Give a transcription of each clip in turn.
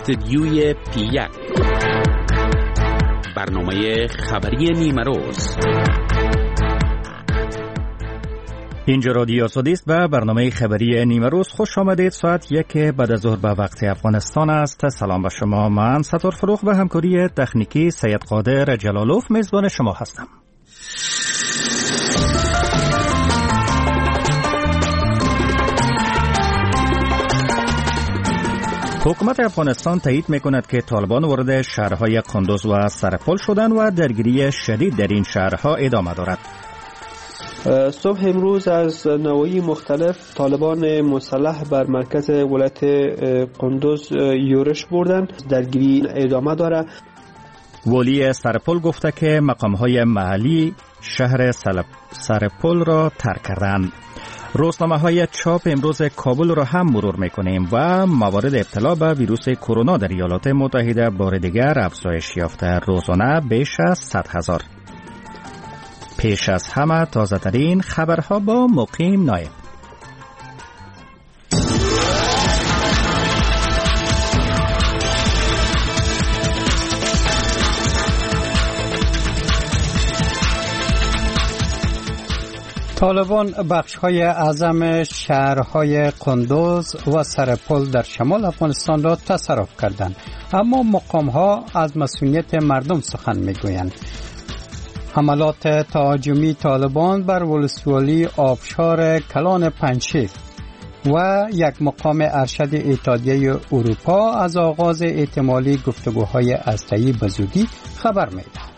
استدیوی P1 برنامه خبری نیمه روز. اینجا رادیو آزادی است و برنامه خبری نیمه روز. خوش آمدید. ساعت 1 بعد از ظهر به وقت افغانستان است. سلام به شما. من ستار فروخ و همکاری تکنیکی سید قادر جلالوف میزبان شما هستم. حکومت افغانستان تایید میکند که طالبان وارد شهرهای قندوز و سرپل شدند و درگیری شدید در این شهرها ادامه دارد. صبح امروز از نواحی مختلف طالبان مسلح بر مرکز ولایت قندوز یورش بردند. درگیری ادامه دارد. ولی سرپل گفته که مقامهای محلی شهر سرپل را ترک کردند. روزنامه‌های چاپ امروز کابل را هم مرور می‌کنیم و موارد ابتلا به ویروس کرونا در ایالات متحده بار دیگر افزایش یافته، روزانه بیش از 100,000. پیش از همه تازه‌ترین خبرها با مقیم نایب. طالبان بخش‌های اعظم شهرهای قندوز و سرپل در شمال افغانستان را تصرف کردند، اما مقام‌ها از مسئولیت مردم سخن می‌گویند. حملات تهاجمی طالبان بر ولسوالی آبشار کلان پنجشیر و یک مقام ارشد اتحادیه اروپا از آغاز احتمالی گفتگوهای هسته‌ای به زودی خبر می‌دهد.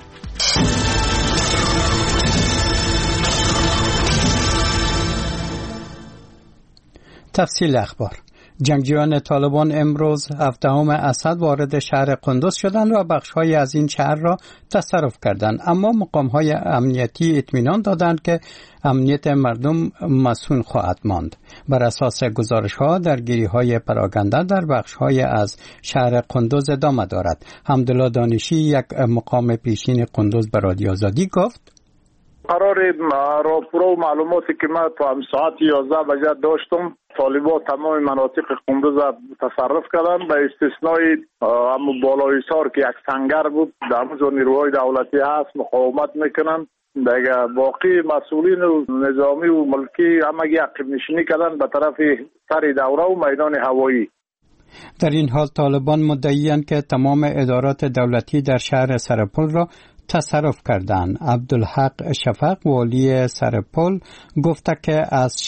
تفصیل اخبار. جنگجویان طالبان امروز 17 اسد وارد شهر قندوز شدند و بخش‌های از این شهر را تصرف کردند، اما مقام‌های امنیتی اطمینان دادند که امنیت مردم مسئول خواهد ماند. بر اساس گزارش‌ها درگیری‌های پراکنده در بخش‌های از شهر قندوز ادامه دارد. حمدالله دانشی، یک مقام پیشین قندوز، به رادیو آزادی گفت: قرار راپور و معلوماتی که من تا ساعت 11 بجه داشتم، طالبان تمام مناطق قندوز تصرف کردن به استثنای بالای سار که یک سنگر بود. در اونجا نیروهای دولتی هست مقاومت میکنن. دیگه باقی مسئولین و نظامی و ملکی همگی عقب نشینی کردن به طرف سر دوره و میدان هوایی. در این حال طالبان مدعیان که تمام ادارات دولتی در شهر سرپل را تصرف کردند. عبدالحق شفق، والی سرپل، گفته که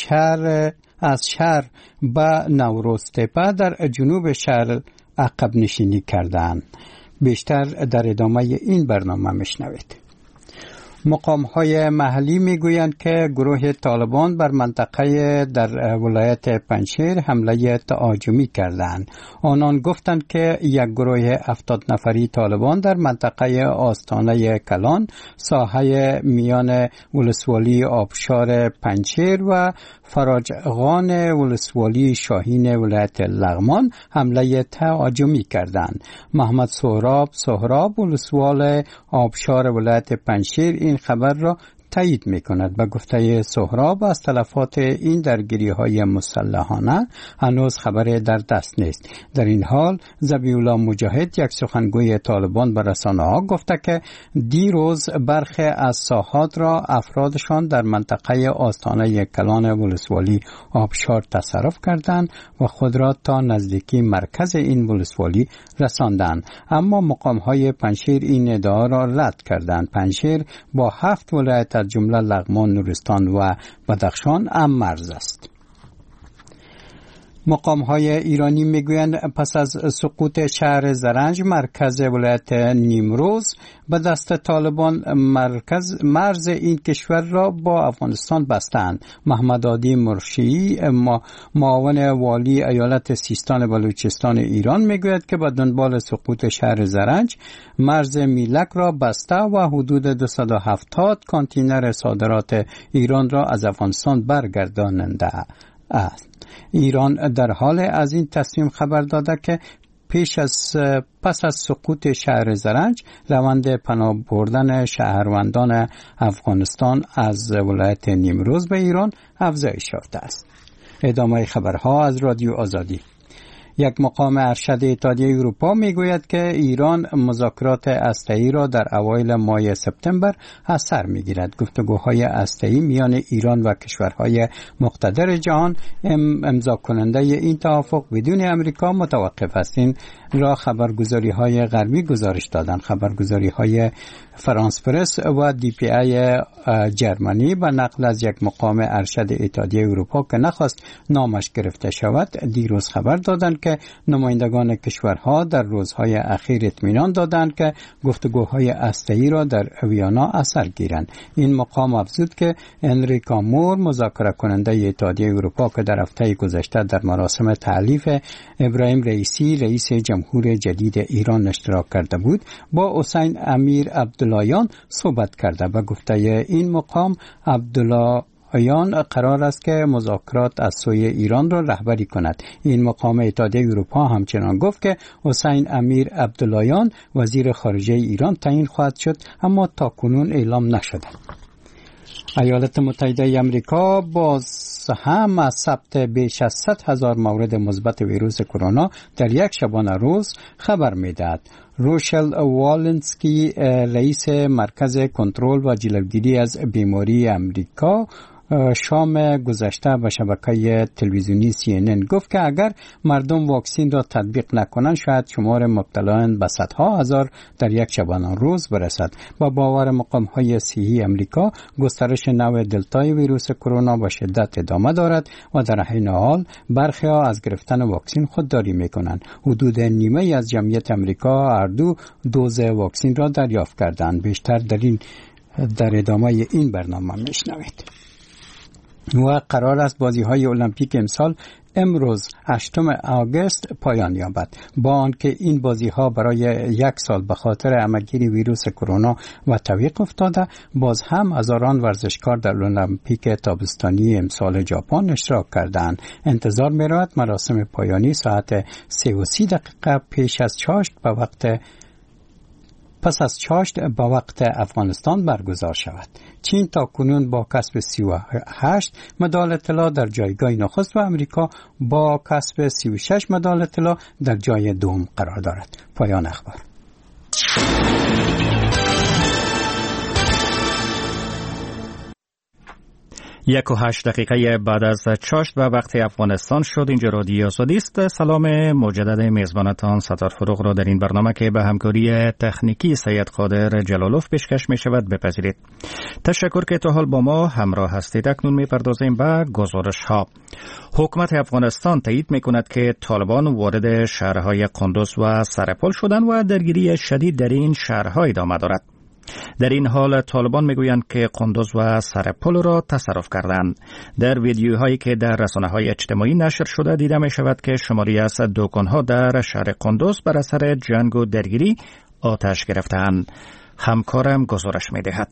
از شهر به نوروز تپه در جنوب شهر عقب نشینی کردند. بیشتر در ادامه این برنامه میشنوید. مقام‌های محلی میگویند که گروه طالبان بر منطقه در ولایت پنجشیر حمله تهاجمی کردند. آنان گفتند که یک گروه 70 نفری طالبان در منطقه آستانه کلان، ساحه میان ولسوالی آبشار پنجشیر و فراجغان ولسوالی شاهین ولایت لغمان حمله تهاجمی کردند. محمد سهراب ولسوال آبشار ولایت پنجشیر این خبر را تایید می‌کند. به گفته سهراب، از تلفات این درگیری‌های مسلحانه هنوز خبری در دست نیست. در این حال ذبیح الله مجاهد، یک سخنگوی طالبان، به رسانه‌ها گفته که دیروز برخی از ساحات را افرادشان در منطقه آستانه کلان ولسوالی آبشار تصرف کردند و خود را تا نزدیکی مرکز این ولسوالی رساندند، اما مقام‌های پنجشیر این ادعا را رد کردند. پنجشیر با 7 ولایت از جمله لغمان، نورستان و بدخشان هم مرز است. مقام‌های ایرانی میگویند پس از سقوط شهر زرنج، مرکز ولایت نیمروز، به دست طالبان مرز این کشور را با افغانستان بستند. محمد عادی مرشی، معاون والی ایالت سیستان بلوچستان ایران، میگوید که به دنبال سقوط شهر زرنج، مرز میلک را بسته و حدود 270 کانتینر صادرات ایران را از افغانستان برگرداننده است. ایران در حال از این تصمیم خبر داده که پس از سقوط شهر زرنج، روند پناه بردن شهروندان افغانستان از ولایت نیمروز به ایران افزایش یافته است. ادامه خبرها از رادیو آزادی. یک مقام ارشد اتحادیه اروپا میگوید که ایران مذاکرات هسته‌ای را در اوایل ماه سپتامبر از سر میگیرد. گفتگوهای هسته‌ای میان ایران و کشورهای مقتدر جهان امضا کننده این توافق بدون امریکا متوقف است. این را خبرگزاری‌های غربی گزارش دادند. خبرگزاری‌های فرانس پرس و دی پی ای جرمنی به نقل از یک مقام ارشد اتحادیه اروپا که نخواست نامش گرفته شود دیروز خبر دادند که نمایندگان کشورها در روزهای اخیر اطمینان دادند که گفتگوهای هسته‌ای را در ویانا از سر گیرند. این مقام افزود که انریکا مور مذاکره کننده اتحادیه اروپا که در هفته گذشته در مراسم تألیف ابراهیم رئیسی رئیس جمهور جدید ایران اشتراک کرده بود با حسین امیر عبداللهیان صحبت کرده و گفته این مقام عبداللهیان قرار است که مذاکرات از سوی ایران را رهبری کند. این مقام اتحادیه اروپا همچنان گفت که حسین امیر عبداللهیان وزیر خارجه ایران تعیین خواهد شد اما تاکنون اعلام نشده. ایالات متحده آمریکا باز هم از ثبت بیش از 100,000 مورد مثبت ویروس کرونا در یک شبانه روز خبر می‌دهد. روشل والنسکی رئیس مرکز کنترل و جلوگیری از بیماری آمریکا شام گذشته به شبکه تلویزیونی CNN گفت که اگر مردم واکسین را تطبیق نکنند شاید شمار مبتلایان به صدها هزار در یک شبانه روز برسد. با باور مقام‌های صحی آمریکا گسترش نوع دلتای ویروس کرونا با شدت ادامه دارد و در حین حال برخی‌ها از گرفتن واکسین خودداری می‌کنند. حدود نیمه از جمعیت آمریکا هر دو دوز واکسین را دریافت کردند. بیشتر در ادامه این برنامه می‌شنوید. و قرار است بازی‌های المپیک امسال امروز 8 آگوست پایان یابد. با آنکه این بازی‌ها برای یک سال به خاطر همه‌گیری ویروس کرونا و توقف افتاده، باز هم هزاران ورزشکار در المپیک تابستانی امسال ژاپن اشتراک کردند. انتظار می‌رود مراسم پایانی ساعت 3:30 پیش از چاشت پس از چاشت با وقت افغانستان برگزار شود. چین تا کنون با کسب 38 مدال طلا در جایگاه نخست و امریکا با کسب 36 مدال طلا در جای دوم قرار دارد. پایان اخبار. 1:08 دقیقه بعد از چاشت و وقت افغانستان شد. اینجا رادیو آزادی است. سلام مجدد میزبانتان ستار فروغ را در این برنامه که به همکاری تکنیکی سید قادر جلالوف پیشکش می شود بپذیرید. تشکر که تا حال با ما همراه هستید. اکنون می پردازیم به گزارش ها. حکومت افغانستان تایید می کند که طالبان وارد شهرهای قندوز و سرپل شدند و درگیری شدید در این شهرها ادامه دارد. در این حال طالبان میگویند که قندوز و سرپل را تصرف کردند. در ویدیوهایی که در رسانه‌های اجتماعی نشر شده دیده می شود که شماری از دکان‌ها در شهر قندوز بر اثر جنگ و درگیری آتش گرفتند. همکارم گزارش می‌دهد.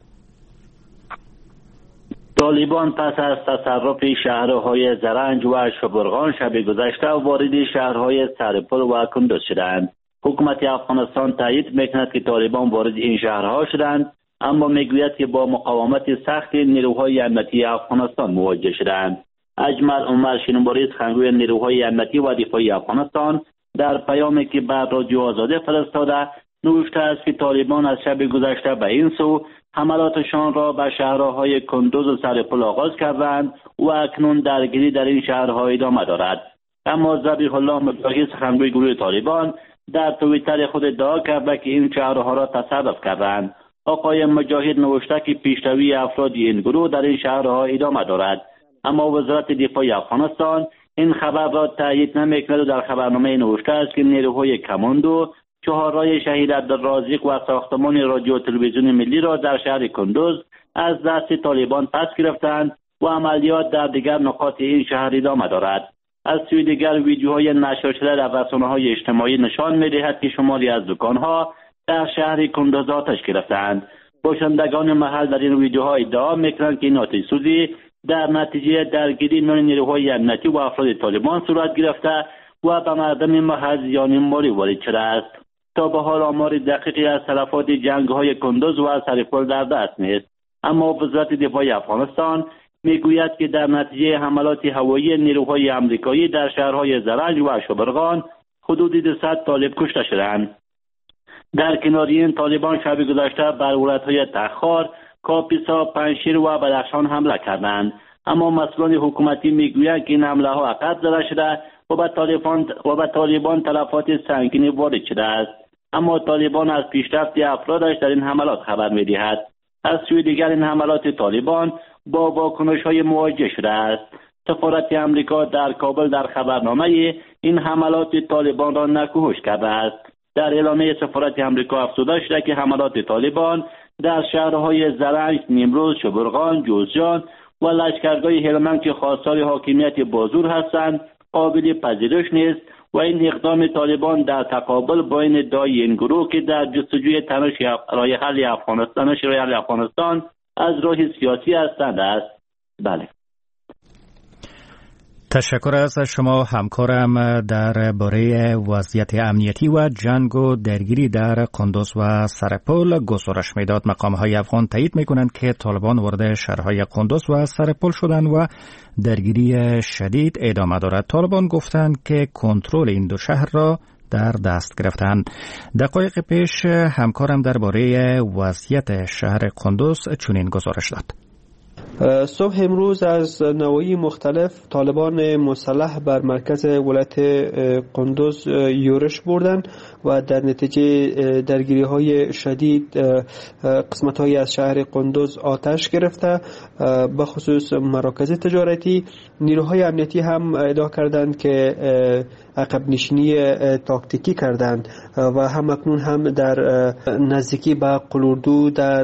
طالبان پس از تصرف شهرهای زرنج و شبرغان شب گذشته وارد شهرهای سرپل و قندوز شدند. حکومت افغانستان تایید میکند که طالبان وارد این شهرها شدند، اما میگوید که با مقاومت سخت نیروهای امنیتی افغانستان مواجه شدند. اجمل عمر شینواری سخنگوی نیروهای امنیتی و دفاعی افغانستان در پیامی که بر رادیو آزادی فرستاده نوشته است که طالبان از شب گذشته به این سو حملاتشان را به شهرهای قندوز و سرپل آغاز کردند و اکنون درگیری در این شهرها ادامه دارد. اما ذبیح الله مجاهد سخنگوی گروه طالبان در توییتر خود ادعا کرده که این شهرها را تصرف کردند. آقای مجاهد نوشته که پیشروی افراد این گروه در این شهرها ادامه دارد، اما وزارت دفاع افغانستان این خبر را تایید نمی‌کند و در خبرنامه نوشته است که نیروهای کماندو چهارراه شهید عبدالرازق و ساختمان رادیو تلویزیون ملی را در شهر قندوز از دست طالبان پس گرفتند و عملیات در دیگر نقاط این شهر ادامه دارد. از سوی دیگر ویدیوهای نشر شده در رسانه‌های اجتماعی نشان می‌دهد که شماری از دکان‌ها در شهر قندوز آتش گرفتند. باشندگان محل در این ویدیوها ادعا می‌کنند که این آتش‌سوزی در نتیجه درگیری میان نیروهای امنیتی و افراد طالبان صورت گرفته و به مردم محل زیان مالی وارد شده است. تا به حال آمار دقیقی از تلفات جنگ‌های قندوز و سرپل در دست نیست، اما وزارت دفاع افغانستان میگوید که در نتیجه حملات هوایی نیروهای آمریکایی در شهرهای زرنج و شبرغان حدود 200 طالب کشته شدند. در کنار این طالبان شب گذشته بر ولایت‌های تخار، کاپیسا، پنجشیر و بدخشان حمله کردند. اما مسئولان حکومتی میگویند که این حمله ها عقب زده شده و به طالبان تلفات سنگینی وارد شده است. اما طالبان از پیشرفت افرادش در این حملات خبر می‌دهد. از سوی دیگر این حملات طالبان با واکنش‌های مواجه شده است. سفارت آمریکا در کابل در خبرنامه این حملات طالبان را نکوهش کرده است. در اعلامیه سفارت آمریکا افزوده شده که حملات طالبان در شهرهای زرنج، نیمروز، شبرغان، جوزجان و لشکرگاه هلمند که خواستار حاکمیت بازور هستند قابل پذیرش نیست و این اقدام طالبان در تقابل با این ادعای این گروه که در جستجوی تنش رای حل افغانستان از راه سیاسی هستند است. بله. تشکر از شما همکارم در باره وضعیت امنیتی و جنگ و درگیری در قندوز و سرپل گزارش میداد. مقام‌های افغان تایید می‌کنند که طالبان وارد شهرهای قندوز و سرپل شدند و درگیری شدید ادامه دارد. طالبان گفتند که کنترل این دو شهر را در دست گرفتند. دقایق پیش همکارم درباره وضعیت شهر قندوز چنین گزارش داد. صبح امروز از نواحی مختلف طالبان مسلح بر مرکز ولایت قندوز یورش بردند و در نتیجه درگیری های شدید قسمت های از شهر قندوز آتش گرفته، به خصوص مراکز تجارتی. نیروهای امنیتی هم ادعا کردند که عقب نشینی تاکتیکی کردند و همکنون هم در نزدیکی به قلوردو در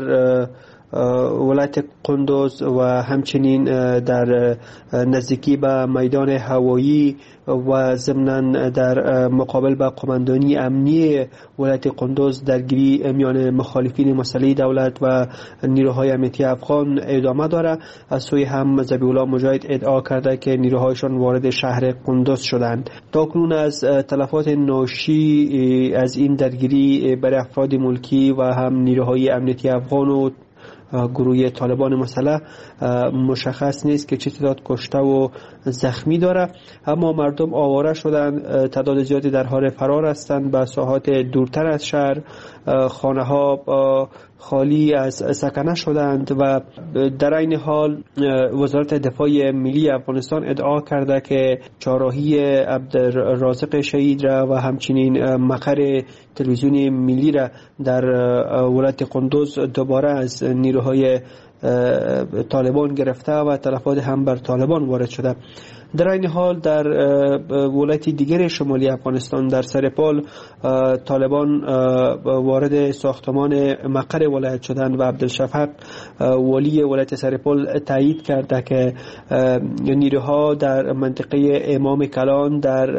ولایت قندوز و همچنین در نزدیکی به میدان هوایی و ضمناً در مقابل به قماندانی امنی ولایت قندوز درگیری میان مخالفین مسلح دولت و نیروهای امنیتی افغان ادامه داره. از سوی هم ذبیح الله مجاهد ادعا کرده که نیروهایشان وارد شهر قندوز شدند. تاکنون از تلفات ناشی از این درگیری برای افراد ملکی و هم نیروهای امنیتی افغان و گروه طالبان مسلح مشخص نیست که چه تعداد کشته و زخمی داره، اما مردم آواره شدن، تعداد زیادی در حال فرار هستند به ساحات دورتر از شهر. خانه ها خالی از سکنه شدند و در این حال وزارت دفاع ملی افغانستان ادعا کرده که چهارراهی عبدالرازق شهید را و همچنین مقر تلویزیون ملی را در ولایت قندوز دوباره از نیروهای طالبان گرفته و تلفات هم بر طالبان وارد شده. در این حال در ولایت دیگر شمالی افغانستان در سرپل طالبان وارد ساختمان مقر ولایت شدند و عبدالشفق ولی ولایت سرپل تایید کرده که نیروها در منطقه امام کلان در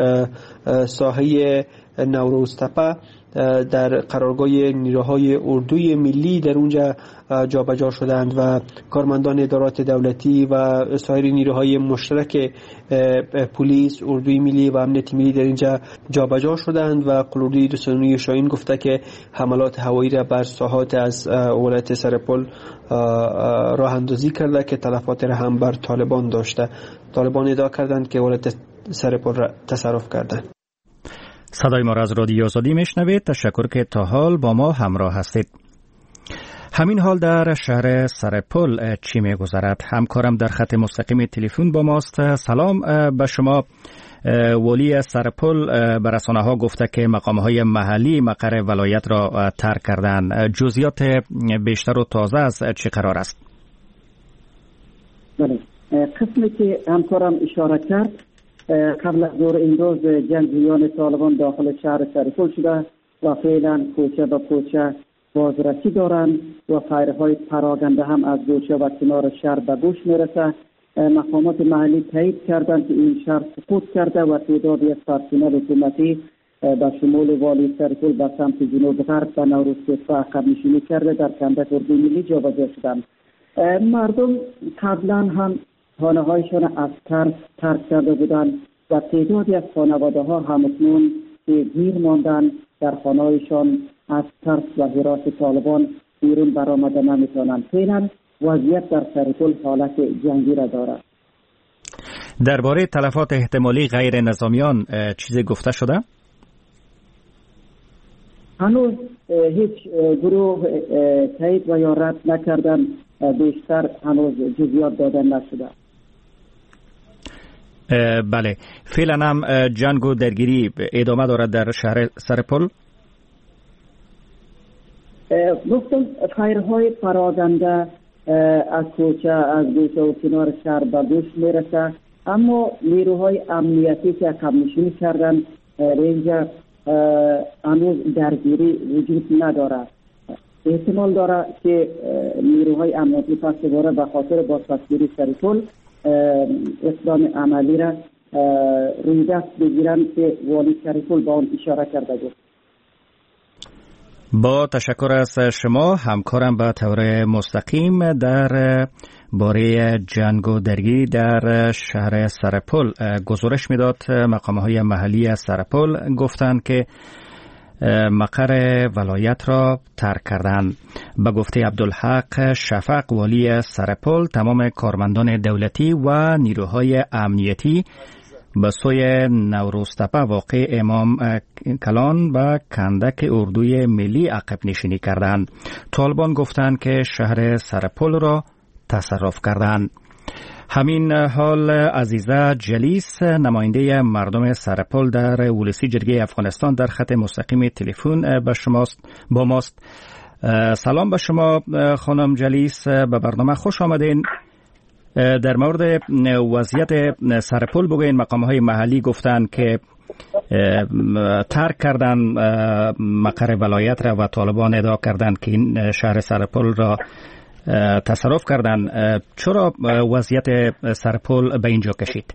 ساحه نوروزتپه در قرارگاه نیروهای اردوی ملی در اونجا جابجا شدند و کارمندان ادارات دولتی و سایر نیروهای مشترک پلیس، اردوی ملی و امنیت ملی در اینجا جابجا شدند و قلوردوی رسانه‌ای شاهین گفته که حملات هوایی را بر ساحات از ولایت سرپل راه اندازی کرده که تلفات را هم بر طالبان داشته. طالبان ادعا کردند که ولایت سرپل را تصرف کردند. صدای ما را از رادیو آزادی میشنوید. تشکر که تا حال با ما همراه هستید. همین حال در شهر سرپل چی می‌گذرد؟ همکارم در خط مستقیم تلفن با ماست. سلام به شما. ولی سرپل به رسانه‌ها گفته که مقام‌های محلی مقر ولایت را ترک کردند. جزئیات بیشتر و تازه از چه قرار است؟ بله، قسمی که همکارم اشاره کرد قبل از ظهر امروز جنگجویان طالبان داخل شهر سرپل شده و فعلا کوچه به کوچه بازرسی دارند و فایرهای پراگنده هم از گوشه و کنار شهر به گوش میرسه. مقامات محلی تایید کردند که این شهر سقوط کرده و تعدادی از پرسنل حکومتی به شمول والی سرپل به سمت جنوب غرب به نوروزتپه عقب نشینی کرده در کندک اردوی ملی جابجا شدند. مردم قبلا هم خانه هایشان از ترک کرده بودند و تعدادی از خانواده ها همکنون که گیر ماندن در خانه هایشان از ترس و هراس طالبان بیرون برآمده نمیتونند. فعلا وضعیت در سرپل حالت جنگی را دارد. درباره تلفات احتمالی غیر نظامیان چیزی گفته شده؟ هنوز هیچ گروه تایید و یا رد نکردن، بیشتر هنوز جزئیات داده نشده. بله، فعلا هم جنگ و درگیری ادامه دارد در شهر سرپل؟ گفتم فایرهای پراکنده از کوچه، از گوشه و کنار شهر به گوش میرسه، اما نیروهای امنیتی که قبل‌نشینی کردن اینجا هنوز درگیری وجود ندارد. احتمال داره که نیروهای امنیتی پس دوباره به خاطر بازپسگیری سرپل اقدام عملی را روی دست بگیرن که والی سرپل با آن اشاره کرده بود. با تشکر از شما. همکارم به طور مستقیم در باره جنگ و درگیری در شهر سرپل گزارش میداد. مقام‌های محلی سرپل گفتند که مقر ولایت را ترک کردند. به گفته عبدالحق شفق والی سرپل، تمام کارمندان دولتی و نیروهای امنیتی به سوی نوروزتپه واقع امام کلان و کندک اردوی ملی عقب نشینی کردند. طالبان گفتند که شهر سرپل را تصرف کردند. همین حال عزیزه جلیس، نماینده مردم سرپل در ولسی جرگه افغانستان، در خط مستقیم تلفن با ماست. سلام به شما خانم جلیس، به برنامه خوش آمدین. در مورد وضعیت سرپل بگوین. مقام‌های محلی گفتند که ترک کردن مقر ولایت را و طالبان ادعا کردند که این شهر سرپل را تصرف کردن. چرا وضعیت سرپل به اینجا کشید؟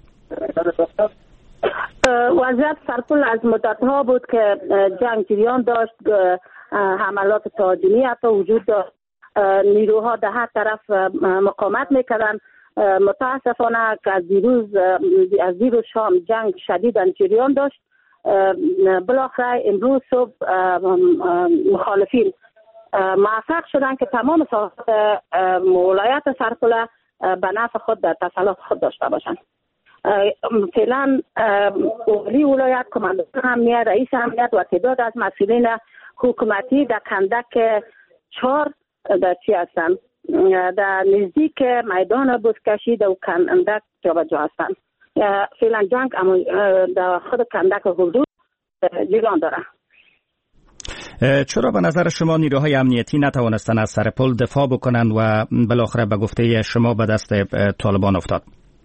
وضعیت سرپل از مدت‌ها بود که جنگ جریان داشت، حملات تهاجمی حتی وجود داشت، نیروها در هر طرف مقاومت میکردن. متاسفانه که از دیروز شام جنگ شدید جریان داشت. بالاخره امروز صبح مخالفین موفق شدن که تمام ساحات ولایت سرپل به نفع خود در تسلط خود داشته باشند. فعلا والی ولایت، کماندان امنیت، رئیس امنیت و تعداد از مسئولین حکومتی در کندک 4 در چی هستند، در نزدیک میدان بزکشی و کندک جابجا هستند. فعلا جنگ در خود کندک حدود جریان داره. چرا به نظر شما نیروهای امنیتی نتوانستند از سرپل دفاع بکنند و بالاخره به گفته شما به دست طالبان افتاد؟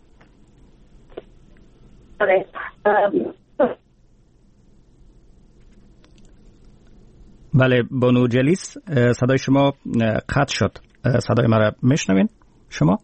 بله بانو جلیس، صدای شما قطع شد. صدای مرا میشنوین شما؟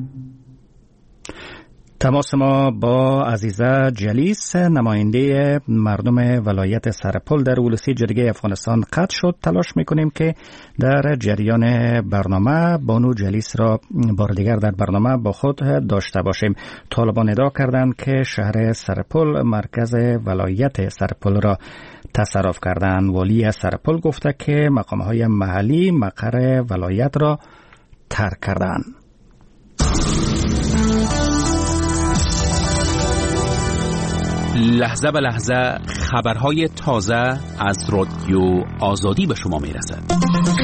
تماس ما با عزیزه جلیس، نماینده مردم ولایت سرپل در ولسی جرگه افغانستان قطع شد. تلاش میکنیم که در جریان برنامه بانو جلیس را بار دیگر در برنامه با خود داشته باشیم. طالبان ادعا کردند که شهر سرپل مرکز ولایت سرپل را تصرف کردند. والی سرپل گفته که مقام‌های محلی مقر ولایت را ترک کردند. لحظه به لحظه خبرهای تازه از رادیو آزادی به شما میرسد.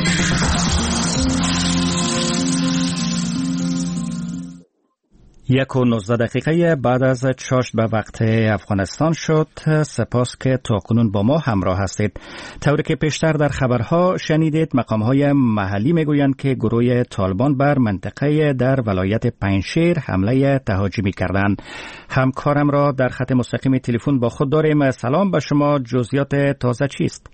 1:19 بعد از چاشت به وقت افغانستان شد. سپاس که تاکنون با ما همراه هستید. طوری که پیشتر در خبرها شنیدید، مقام‌های محلی میگویند که گروه طالبان بر منطقه در ولایت پنجشیر حمله تهاجمی کردند. همکارم را در خط مستقیم تلفن با خود داریم. سلام به شما، جزئیات تازه چیست؟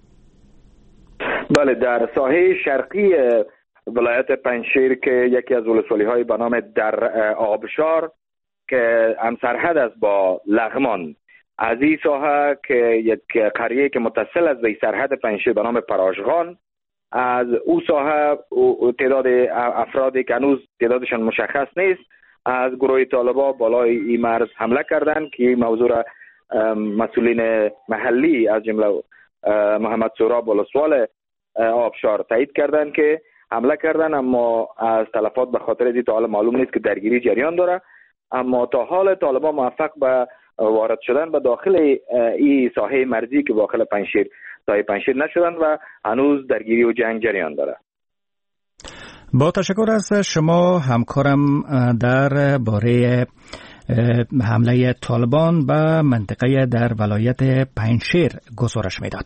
بله، در ساحه شرقی ولایت پنجشیر که یکی از ولسوالی‌های به نام در آبشار که هم سرحد است با لغمان، از این ساحه که یک قریه که متصل است به سرحد پنجشیر به نام پراشغان، از او ساحه تعداد افرادی که هنوز تعدادشان مشخص نیست از گروه طالبان بالای این مرز حمله کردند که این موضوع را مسئولین محلی از جمله محمد سهراب ولسوال آبشار تایید کردند که حمله کردن، اما از تلفات به خاطر از تا حال معلوم نیست که درگیری جریان داره. اما تا حال طالبان موفق به وارد شدن به داخل این ساحه مرزی که داخل پنجشیر ساحه پنجشیر نشدن و هنوز درگیری و جنگ جریان داره. با تشکر از شما همکارم در باره حمله طالبان به منطقه در ولایت پنجشیر گزارش میداد.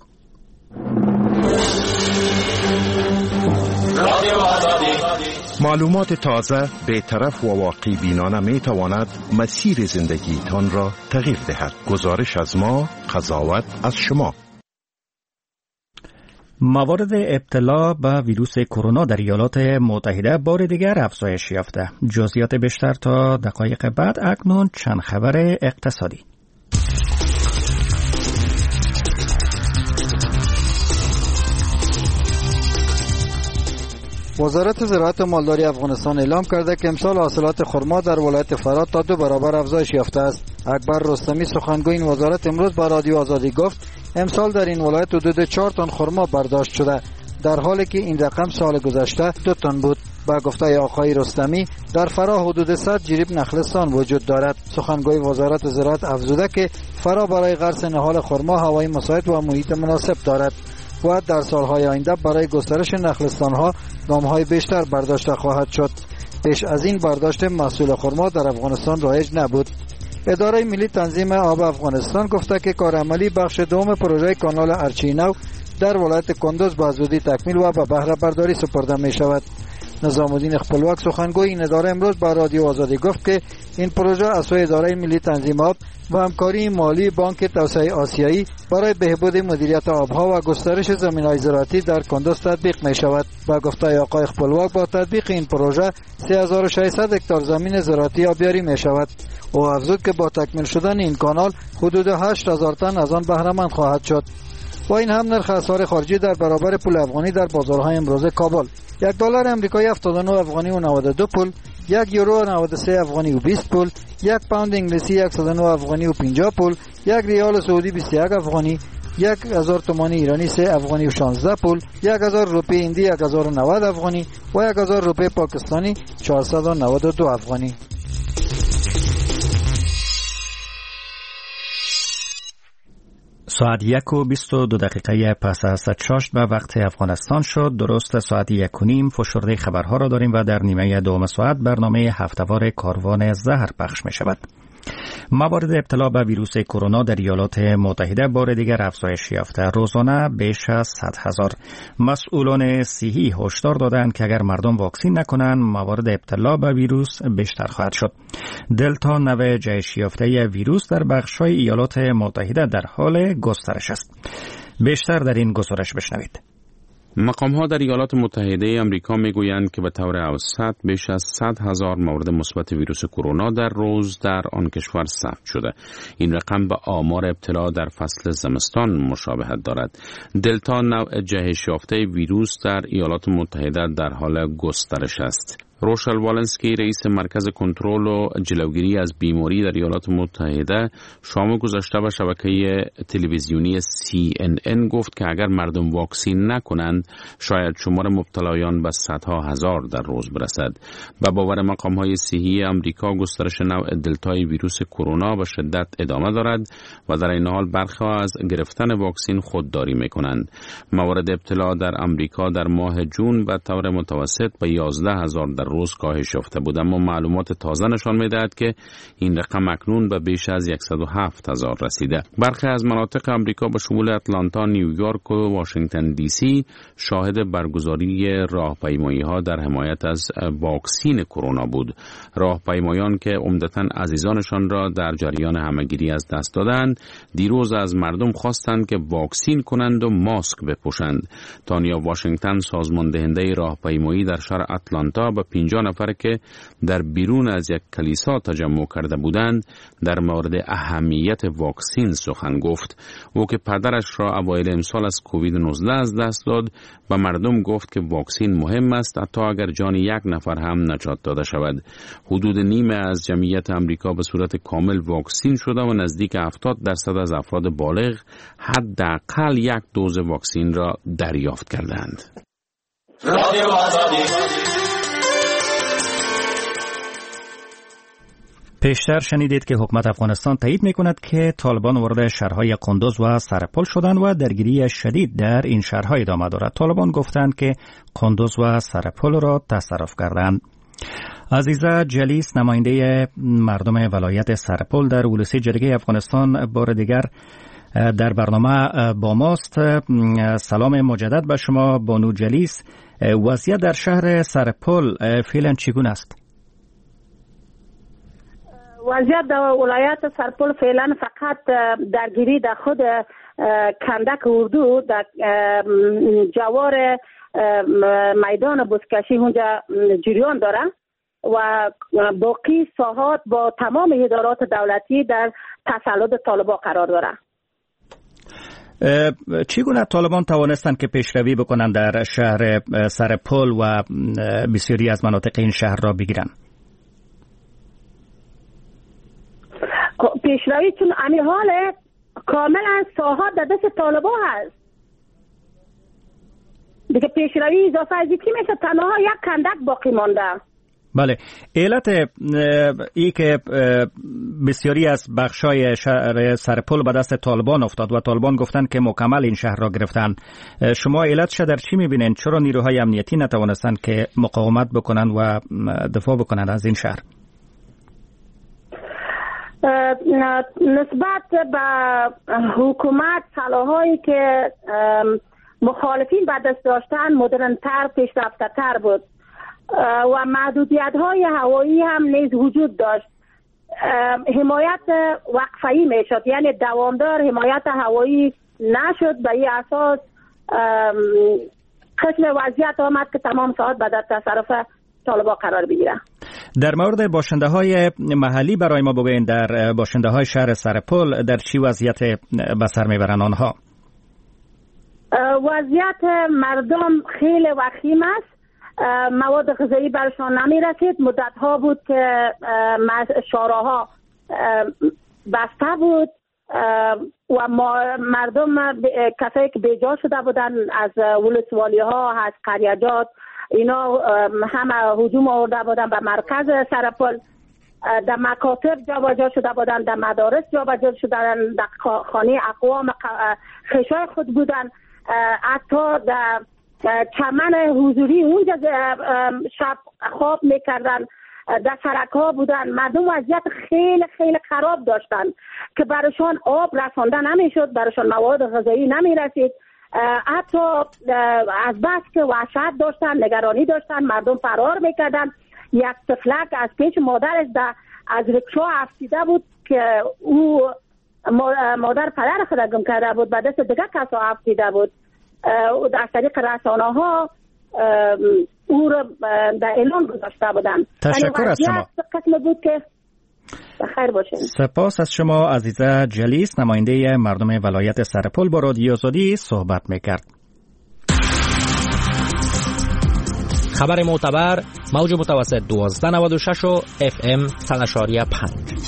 معلومات تازه، بی‌طرف و واقع بینانه می تواند مسیر زندگیتان را تغییر دهد. گزارش از ما، قضاوت از شما. موارد ابتلا به ویروس کرونا در ایالات متحده بار دیگر افزایش یافته. جزئیات بیشتر تا دقایق بعد. اکنون چند خبر اقتصادی. وزارت زراعت و مالداری افغانستان اعلام کرده که امسال حاصلات خرما در ولایت فراه تا 2 برابر افزایش یافته است. اکبر رستمی سخنگوی این وزارت امروز به رادیو آزادی گفت امسال در این ولایت حدود 4 تن خرما برداشت شده، در حالی که این رقم سال گذشته 2 تن بود. با گفته آقای رستمی در فراه حدود 100 جریب نخلستان وجود دارد. سخنگوی وزارت زراعت افزوده که فراه برای غرس نهال خرما هوای مساعد و محیط مناسب دارد و در سالهای آینده برای گسترش نخلستان‌ها گام‌های بیشتر برداشته خواهد شد. پیش از این برداشت محصول خرما در افغانستان رایج نبود. اداره ملی تنظیم آب افغانستان گفته که کارعملی بخش دوم پروژه کانال ارچی نو در ولایت کندوز به زودی تکمیل و به بهره برداری سپرده می شود. نظام الدین خپلواک سخنگوی این اداره امروز با رادیو آزادی گفت که این پروژه از سوی اداره ملی تنظیم آب و همکاری مالی بانک توسعه آسیایی برای بهبود مدیریت آبها و گسترش زمین‌های زراعتی در کندوز تطبیق می شود. با گفته آقای خپلواک با تطبیق این پروژه 3600 هکتار زمین زراعتی آبیاری می شود. او افزود که با تکمیل شدن این کانال حدود 8000 تن از آن بهره مند خواهد شد. با این هم نرخ اسعار خارجی در برابر پول افغانی در بازارهای امروزه کابل: $1 امریکایی 79 افغانی و 92 پول، $1 یورو 93 افغانی و 20 پول، $1 پوند انگلیسی 109 افغانی و 50 پول، $1 ریال سعودی 21 افغانی، 1000 تومان ایرانی 3 افغانی و 16 پول، 1000 روپیه هندی 1090 افغانی و 1000 روپیه پاکستانی 492 افغانی. ساعت 1:22 پس از چاشت به وقت افغانستان شد. درست ساعت 1:30 فشرده خبرها را داریم و در نیمه دوم ساعت برنامه هفته‌وار کاروان زهر پخش می شود. موارد ابتلا به ویروس کرونا در ایالات متحده بار دیگر افزایش یافته. روزانه بیش از 100,000 مسئولان صحی هشدار دادند که اگر مردم واکسین نکنند موارد ابتلا به ویروس بیشتر خواهد شد. دلتا نوع جهش یافته ویروس در بخش‌های ایالات متحده در حال گسترش است. بیشتر در این گزارش بشنوید. مقام‌ها در ایالات متحده آمریکا میگویند که به طور اوسط بیش از 100,000 مورد مثبت ویروس کرونا در روز در آن کشور ثبت شده. این رقم به آمار ابتلا در فصل زمستان مشابهت دارد. دلتا نوع جهش یافته ویروس در ایالات متحده در حال گسترش است. روشل والنسکی رئیس مرکز کنترل و جلوگیری از بیماری در ایالات متحده شام گذشته به شبکه تلویزیونی CNN گفت که اگر مردم واکسین نکنند شاید شمار مبتلایان به صدها هزار در روز برسد. به باور مقام‌های صحی آمریکا گسترش نوع دلتای ویروس کرونا به شدت ادامه دارد و در این حال برخی از گرفتن واکسین خودداری می‌کنند. موارد ابتلا در آمریکا در ماه جون به طور متوسط به 11,000 در روز کاهش یافته بود، اما معلومات تازه نشان می‌دهد که این رقم اکنون به بیش از 107,000 رسیده. برخی از مناطق آمریکا به شمول اتلانتا، نیویورک و واشنگتن دی سی شاهد برگزاری راهپیمایی‌ها در حمایت از واکسین کرونا بود. راهپیمایان که عمدتاً عزیزانشان را در جریان همه‌گیری از دست دادند، دیروز از مردم خواستند که واکسین کنند و ماسک بپوشند. تانیا واشنگتن سازمان دهنده راهپیمایی در شهر اتلانتا به 50 نفر که در بیرون از یک کلیسا تجمع کرده بودند در مورد اهمیت واکسین سخن گفت. او که پدرش را اوایل امسال از کووید 19 از دست داد به مردم گفت که واکسین مهم است حتی اگر جان یک نفر هم نجات داده شود. حدود نیمه از جمعیت آمریکا به صورت کامل واکسین شده و نزدیک 70% از افراد بالغ حداقل یک دوز واکسین را دریافت کردند. رادیو آزادی. پیشتر شنیدید که حکومت افغانستان تایید می‌کند که طالبان وارد شهرهای قندوز و سرپل شدند و درگیری شدید در این شهرها ادامه دارد. طالبان گفتند که قندوز و سرپل را تصرف کردند. عزیزه جلیس، نماینده مردم ولایت سرپل در ولسی جرگه افغانستان، بار دیگر در برنامه با ماست. سلام مجدد به شما بانو جلیس. وضعیت در شهر سرپل فعلا چگونه است؟ وضعیت در ولایت سرپل فعلا فقط درگیری در خود کندک اردو در جوار میدان بزکشی اونجا جریان داره و باقی ساحات با تمام ادارات دولتی در تسلط طالبان قرار داره. چگونه طالبان توانستند که پیشروی بکنند در شهر سرپل و بسیاری از مناطق این شهر را بگیرند؟ پیشروی چون امی حال کاملا ساحات در دست طالبان هست دیگه. پیشروی اضافه از چی میشه؟ تنها یک کندک باقی مانده. بله، علت ای که بسیاری از بخشای شهر سرپل به دست طالبان افتاد و طالبان گفتند که مکمل این شهر را گرفتن، شما علتش در چی میبینین؟ چرا نیروهای امنیتی نتوانستند که مقاومت بکنند و دفاع بکنند از این شهر؟ نسبت به حکومت سلاحایی که مخالفین به دست داشتن مدرن‌تر، پیشرفته‌تر بود و محدودیت‌های هوایی هم نیز وجود داشت. حمایت وقفه‌ای میشد، یعنی دوامدار حمایت هوایی نشد. به این اساس قسم وضعیت آمد که تمام ساعت به تصرف طالبان قرار بگیره. در مورد باشنده های محلی برای ما بگوین، در باشنده های شهر سرپل در چی وضعیت به سر میبرن آنها؟ وضعیت مردم خیلی وخیم است. مواد غذایی برشان نمی رسید. مدت ها بود که شاراها بسته بود و مردم کسایی که بیجا شده بودن از ولسوالی ها، از قریجات، اینا همه هجوم آورده بودن به مرکز سرپل. در مکاتب جابجا شده بودن، در مدارس جابجا شدن، در خانه اقوام خشای خود بودن، حتی در چمن حضوری اونجا شب خواب میکردن، در سرک ها بودن. مردم وضعیت خیلی خیلی خراب داشتن که برشان آب رسانده نمیشد، برشان مواد غذایی نمیرسید. حتی از بس که وحشت داشتن، نگرانی داشتن، مردم فرار میکردن. یک طفلک از پیش مادرش از رکشا افتیده بود که او مادر پدر خود گم کرده بود، به دست دیگه کسا افتیده بود. در طریق رسانه ها او را در اعلام گذاشته بودن. تشکر از شما. قسم بود که بخیر باشین. سپاس از شما عزیزه جلیس، نماینده مردم ولایت سرپل با رادیو آزادی صحبت میکرد. خبر معتبر، موج متوسط 1296 و FM 100.5.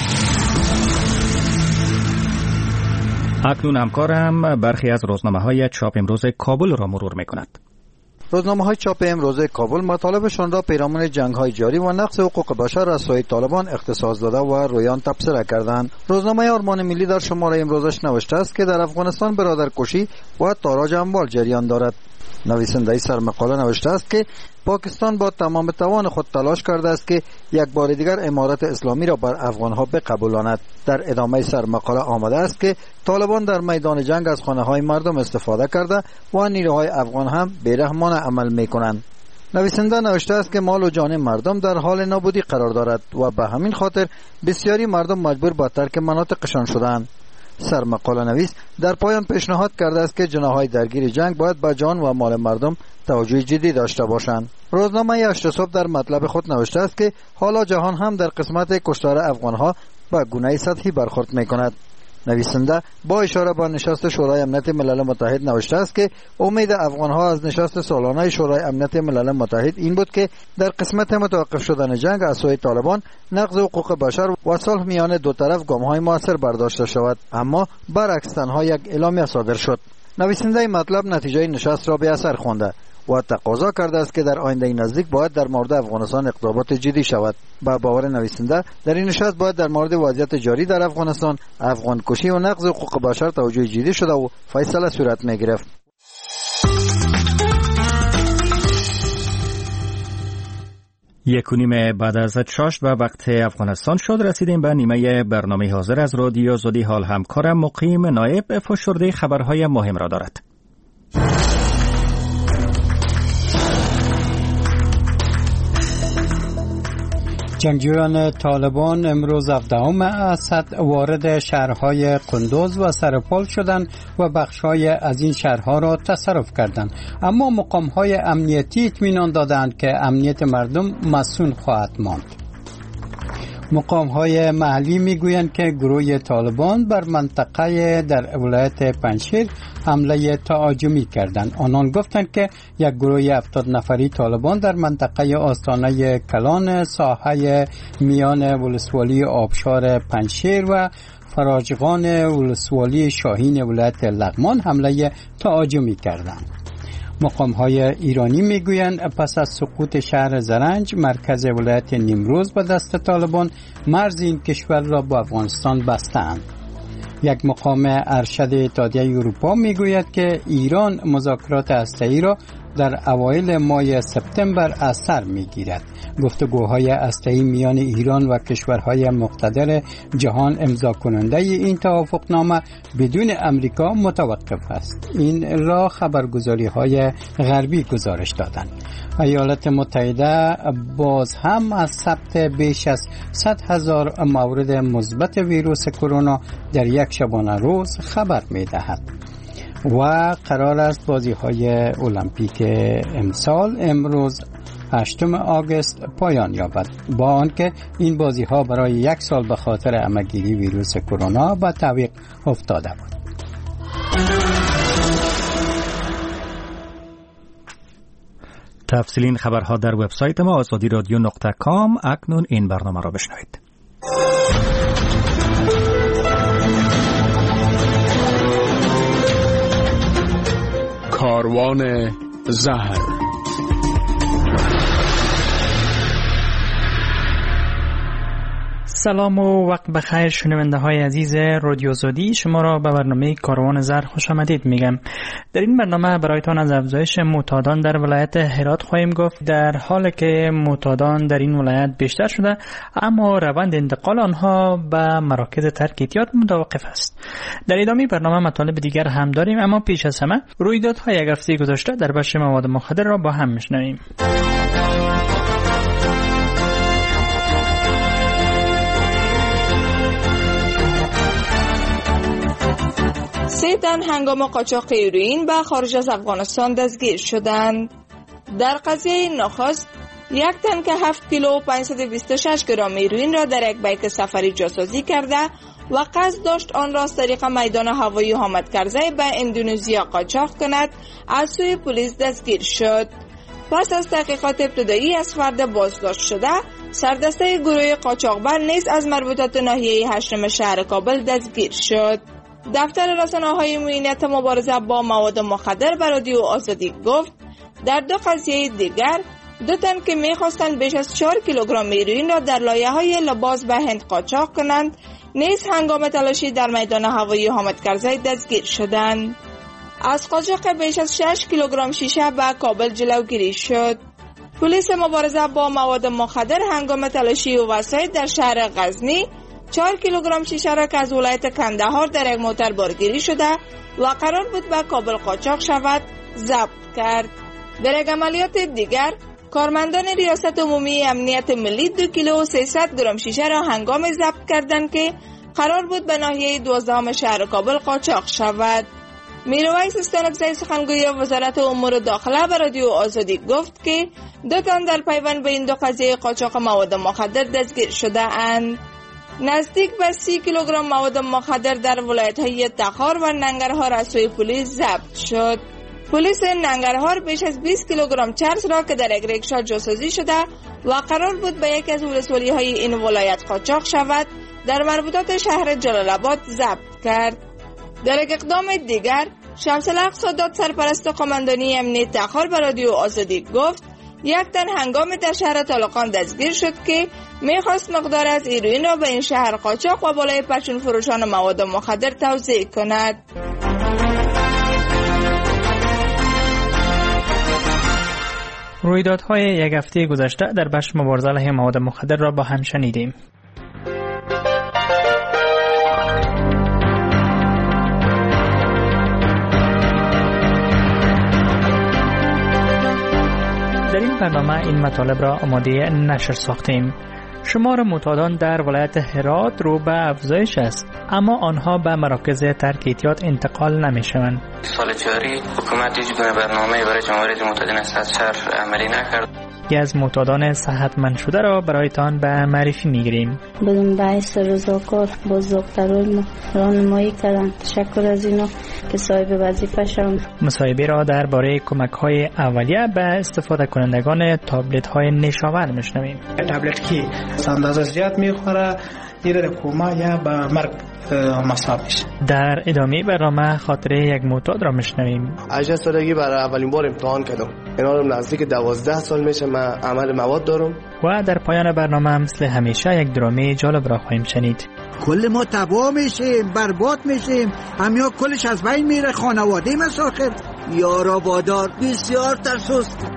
اکنون همکارم برخی از روزنامه‌های چاپ امروز کابل را مرور می‌کند. روزنامه‌های چاپ امروز کابل مطالبشان را پیرامون جنگ‌های جاری و نقض حقوق بشر از سوی طالبان اختصاص داده و رویان تبصره کردند. روزنامه آرمان ملی در شماره امروزش نوشته است که در افغانستان برادرکشی و تاراج اموال جریان دارد. نویسنده سرمقاله نوشته است که پاکستان با تمام توان خود تلاش کرده است که یک بار دیگر امارت اسلامی را بر افغانها بقبولاند. در ادامه سرمقاله آمده است که طالبان در میدان جنگ از خانه‌های مردم استفاده کرده و نیروهای افغان هم بی‌رحمانه عمل می‌کنند. نویسنده نوشته است که مال و جان مردم در حال نابودی قرار دارد و به همین خاطر بسیاری مردم مجبور به ترک مناطقشان شدند. سرمقاله نویس در پایان پیشنهاد کرده است که جناح‌های درگیر جنگ باید به جان و مال مردم توجه جدی داشته باشند. روزنامه 8 صبح در مطلب خود نوشته است که حالا جهان هم در قسمت کشتار افغان‌ها به گونه سطحی برخورد می‌کند. نویسنده با اشاره به نشست شورای امنیت ملل متحد نوشته است که امید افغان‌ها از نشست سالانه شورای امنیت ملل متحد این بود که در قسمت متوقف شدن جنگ از سوی طالبان نقض حقوق بشر و صلح میان دو طرف گام‌های موثر برداشته شود، اما برعکس تنها یک اعلامیه صادر شد. نویسنده مطلب نتیجه نشست را به اثر خوانده. و تقاضا کرده است که در آینده نزدیک باید در مورد افغانستان اقدامات جدی شود. با باور نویسنده در این نشست باید در مورد وضعیت جاری در افغانستان، افغان کشی و نقض حقوق بشر توجه جدی شده و فیصله صورت می‌گرفت. یک و نیم بعد از شاش و وقت افغانستان شد، رسیدیم به نیمه برنامه حاضر از رادیو آزادی. حال همکارم مقیم نایب فشرده خبرهای مهم را دارد. جنگجویان طالبان امروز 17 اسد وارد شهرهای قندوز و سرپل شدند و بخش‌های از این شهرها را تصرف کردند، اما مقام‌های امنیتی اطمینان دادند که امنیت مردم مصون خواهد ماند. مقام‌های محلی می‌گویند که گروه طالبان بر منطقه در ولایت پنجشیر حمله تهاجمی کردند. آنان گفتند که یک گروه 70 نفری طالبان در منطقه آستانه کلان ساحه میان ولسوالی آبشار پنجشیر و فراجغان ولسوالی شاهین ولایت لغمان حمله تهاجمی کردند. مقام‌های ایرانی میگویند پس از سقوط شهر زرنج مرکز ولایت نیمروز به دست طالبان، مرز این کشور را با افغانستان بستند. یک مقام ارشد اتحادیه اروپا میگوید که ایران مذاکرات هسته‌ای را در اوایل ماه سپتامبر از سر میگیرد. گفتگوهای هسته‌ای میان ایران و کشورهای مقتدر جهان امضا کننده این توافقنامه بدون امریکا متوقف است. این را خبرگزاری‌های غربی گزارش دادند. ایالات متحده باز هم از ثبت بیش از 100,000 مورد مثبت ویروس کرونا در یک شبانه روز خبر می‌دهد. و قرار است بازی‌های المپیک امسال امروز 8 آگوست پایان یابد، با آنکه این بازی‌ها برای یک سال به خاطر همه‌گیری ویروس کرونا به تعویق افتاده بود. تفصیلی خبرها در وبسایت ما azadiradio.com. اکنون این برنامه را بشنوید. کاروان زهر. سلام و وقت بخیر شنونده های عزیز رادیو آزادی، شما را به برنامه کاروان زهر خوش آمدید میگم. در این برنامه برایتان از افزایش معتادان در ولایت هرات خواهیم گفت. در حالی که معتادان در این ولایت بیشتر شده، اما روند انتقال آنها به مراکز ترک اعتیاد متوقف است. در ادامه برنامه مطالب دیگر هم داریم، اما پیش از همه رویدادهای یک هفته گذشته در بخش مواد مخدر را با هم میشنویم. 3 تن هنگام قاچاق هروئین به خارج از افغانستان دستگیر شدند. در قضیه نخست 1 تن که 7 کیلو و 526 گرم هروئین را در یک بیک سفری جاسازی کرده و قصد داشت آن را از طریق میدان هوایی حامد کرزی به اندونزیا قاچاق کند، از سوی پلیس دستگیر شد. پس از تحقیقات ابتدایی از فرد بازداشت شده، سردسته گروه قاچاقبر نیز از مربوطات ناحیه هشتم شهر کابل دستگیر شد. دفتر رسانه‌های معینت مبارزه با مواد مخدر به رادیو آزادی گفت در 2 قضیه دیگر 2 تن که می‌خواستند بیش از 4 کیلوگرم هروئین را در لایه‌های لباس به هند قاچاق کنند، نیز هنگام تلاشی در میدان هوایی حامد کرزی دستگیر شدند. از قاچاق بیش از 6 کیلوگرم شیشه به کابل جلوگیری شد. پلیس مبارزه با مواد مخدر هنگام تلاشی و وسایل در شهر غزنی 4 کیلوگرم شیشه را که از ولایت کندهار در یک موتر بارگیری شده و قرار بود به کابل قاچاق شود ضبط کرد. در یک عملیات دیگر کارمندان ریاست عمومی امنیت ملی 2 کیلو و 300 گرم شیشه را هنگام ضبط کردند که قرار بود به ناحیه 12 شهر کابل قاچاق شود. میرویس استانکزی سخنگوی وزارت امور داخله به رادیو آزادی گفت که 2 تن در پیوند به این 2 قضیه قاچاق مواد مخدر دستگیر شده اند. نزدیک به 30 کیلوگرم مواد مخدر در ولایت‌های تخار و ننگرهار از سوی پلیس ضبط شد. پلیس ننگرهار بیش از 20 کیلوگرم چرس را که در یک ریکشا جاسازی شده و قرار بود به یکی از ولسوالی‌های این ولایت قاچاق شود، در مربوطات شهر جلال آباد ضبط کرد. در یک اقدام دیگر شمس الحق سادات سرپرست قماندانی امنیت تخار به رادیو آزادی گفت یک تن هنگامی در شهر طالقان دستگیر شد که میخواست مقدار از هیروئین را به این شهر قاچاق و بالای پرچون فروشان مواد مخدر توزیع کند. رویدادهای یک هفته گذشته در بخش مبارزه علیه مواد مخدر را با هم شنیدیم. در این برنامه این مطالب را آماده نشر ساختیم. شمار معتادان در ولایت هرات رو به افزایش است، اما آنها به مراکز ترک اعتیاد انتقال نمی‌شوند. سال جاری حکومت هیچ گونه برنامه‌ای برای جمع‌آوری معتادین از شهر عملی نکرد. یکی از معتادان صحتمند شده را برایتان به معرفی می‌گیریم. بدون بحث رضاکار بزرگتران راهنمایی کردند. تشکر از اینا که صاحب وظیفه شدند. مصاحبه را درباره کمک‌های اولیه به استفاده کنندگان تابلت‌های نشاور می‌شنویم. تابلت که اندازه زیاد می‌خوره دیره کوما یا به مرگ مصاب میشه. در ادامه برنامه خاطره یک معتاد را میشنویم. 18 سالگی برای اولین بار امتحان کردم. اینا نزدیک 12 سال میشه من عمل مواد دارم. و در پایان برنامه مثل همیشه یک درامه جالب را خواهیم شنید. کل ما تباه میشیم، برباد میشیم، همیا کلش از بین میره، خانواده مساخر. یارا بادار بسیار ترسوست.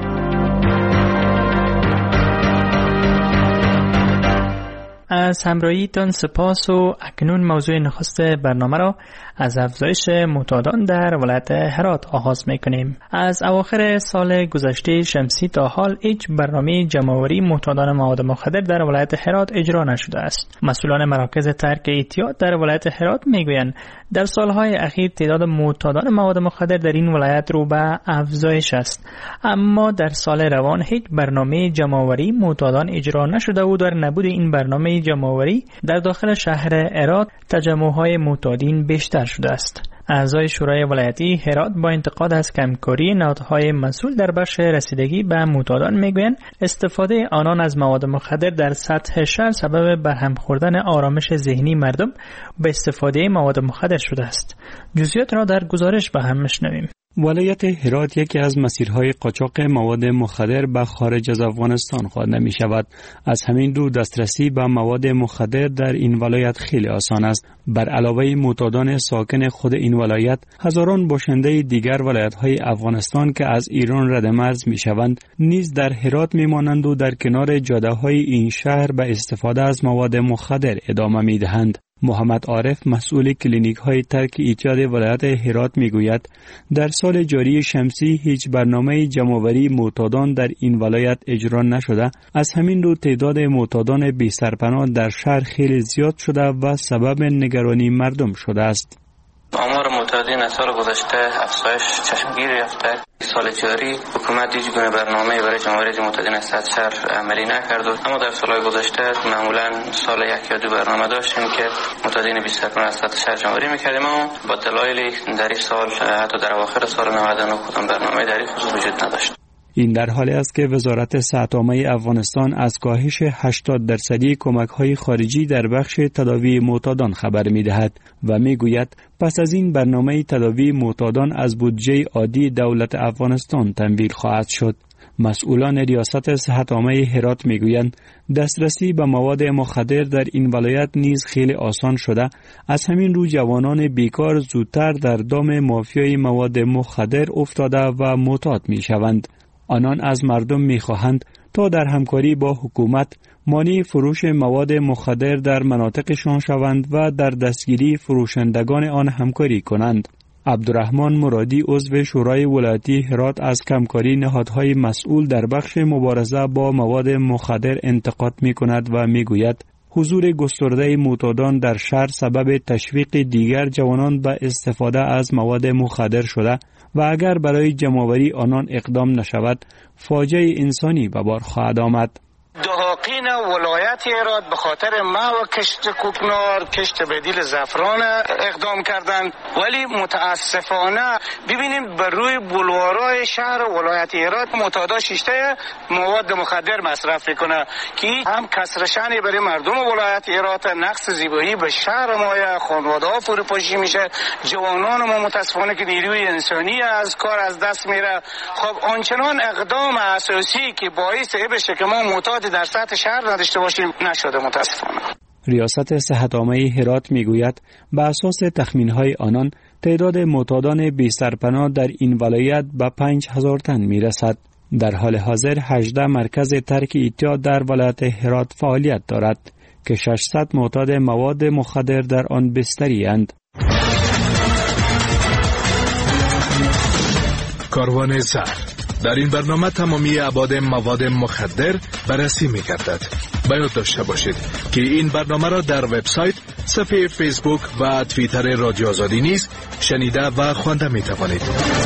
از همراهیتان سپاس و اکنون موضوع نخست برنامه را از افزایش معتادان در ولایت هرات آغاز میکنیم. از اواخر سال گذشته شمسی تا حال هیچ برنامه جمع‌آوری معتادان مواد مخدر در ولایت هرات اجرا نشده است. مسئولان مراکز ترک اعتیاد در ولایت هرات میگویند در سالهای اخیر تعداد معتادان مواد مخدر در این ولایت رو به افزایش است، اما در سال روان هیچ برنامه جمع‌آوری معتادان اجرا نشده و در نبود این برنامه جمع‌آوری در داخل شهر هرات تجمع‌های معتادین بیشتر شده است. اعضای شورای ولایتی هرات با انتقاد از کمکاری نهادهای مسئول در بخش رسیدگی به معتادان میگویند استفاده آنان از مواد مخدر در سطح شهر سبب برهم خوردن آرامش ذهنی مردم به استفاده مواد مخدر شده است. جزئیات را در گزارش به هم میشنویم. ولایت هرات یکی از مسیرهای قاچاق مواد مخدر به خارج از افغانستان خوانده می شود. از همین رو دسترسی به مواد مخدر در این ولایت خیلی آسان است. بر علاوه معتادان ساکن خود این ولایت، هزاران باشنده دیگر ولایت‌های افغانستان که از ایران رد مرز می شوند، نیز در هرات می مانند و در کنار جاده‌های این شهر به استفاده از مواد مخدر ادامه می دهند. محمد عارف مسئول کلینیک های ترک اعتیاد ولایت هرات میگوید در سال جاری شمسی هیچ برنامه جمع‌آوری معتادان در این ولایت اجرا نشده. از همین رو تعداد معتادان بی سرپناه در شهر خیلی زیاد شده و سبب نگرانی مردم شده است. آمار معتادین از سال گذشته افزایش چشمگیر یافته. سال جاری حکومت هیچ گونه برنامه‌ای برای جمع‌آوری معتادین از سطح شهر عملی نکرد، اما در سال‌های گذشته معمولاً سال یک یا دو برنامه داشتیم که معتادین 20 سرپناه از سطح شهر جمع‌آوری می‌کردیم، اما با دلایلی در این سال حتی در اواخر سال 99 کدام برنامه‌ای در این خصوص وجود نداشت. این در حالی است که وزارت صحت عامه افغانستان از کاهش 80% کمک‌های خارجی در بخش تداوی معتادان خبر می‌دهد و می‌گوید پس از این برنامه تداوی معتادان از بودجه عادی دولت افغانستان تمویل خواهد شد. مسئولان ریاست صحت عامه هرات می‌گویند دسترسی به مواد مخدر در این ولایت نیز خیلی آسان شده. از همین رو جوانان بیکار زودتر در دام مافیای مواد مخدر افتاده و معتاد می‌شوند. آنان از مردم می‌خواهند تا در همکاری با حکومت مانع فروش مواد مخدر در مناطقشان شوند و در دستگیری فروشندگان آن همکاری کنند. عبدالرحمن مرادی عضو شورای ولایتی هرات از کمکاری نهادهای مسئول در بخش مبارزه با مواد مخدر انتقاد می‌کند و می‌گوید حضور گسترده معتادان در شهر سبب تشویق دیگر جوانان به استفاده از مواد مخدر شده و اگر برای جمع‌آوری آنان اقدام نشود فاجعه انسانی به بار خواهد آمد. دهاقین ولایت هرات به خاطر محو کشت کوکنار، کشت بدیل زعفران اقدام کردند، ولی متاسفانه ببینیم بر روی بلوارهای شهر ولایت هرات معتادا شیشته مواد مخدر مصرف میکنه که هم کسرشانی برای مردم ولایت هرات، نقص زیبایی به شهر ما، خانواده‌ها فروپاشی میشه، جوانان ما متاسفانه که نیروی انسانی از کار از دست میره. خب آنچنان اقدام اساسی که باعث بشه که ما معتاد در سطح شهر نداشته باشیم نشده متاسفانه. ریاست صحت عامه هرات میگوید به اساس تخمین‌های آنان تعداد معتادان بی سرپناه در این ولایت به 5000 تن میرسد. در حال حاضر 18 مرکز ترک اعتیاد در ولایت هرات فعالیت دارد که 600 معتاد مواد مخدر در آن بستری اند. کاروان زهر در این برنامه تمامی ابعاد مواد مخدر بررسی می‌گردد. باید داشته باشید که این برنامه را در وبسایت، صفحه فیسبوک و توییتر رادیو آزادی نیز شنیده و خوانده می‌توانید.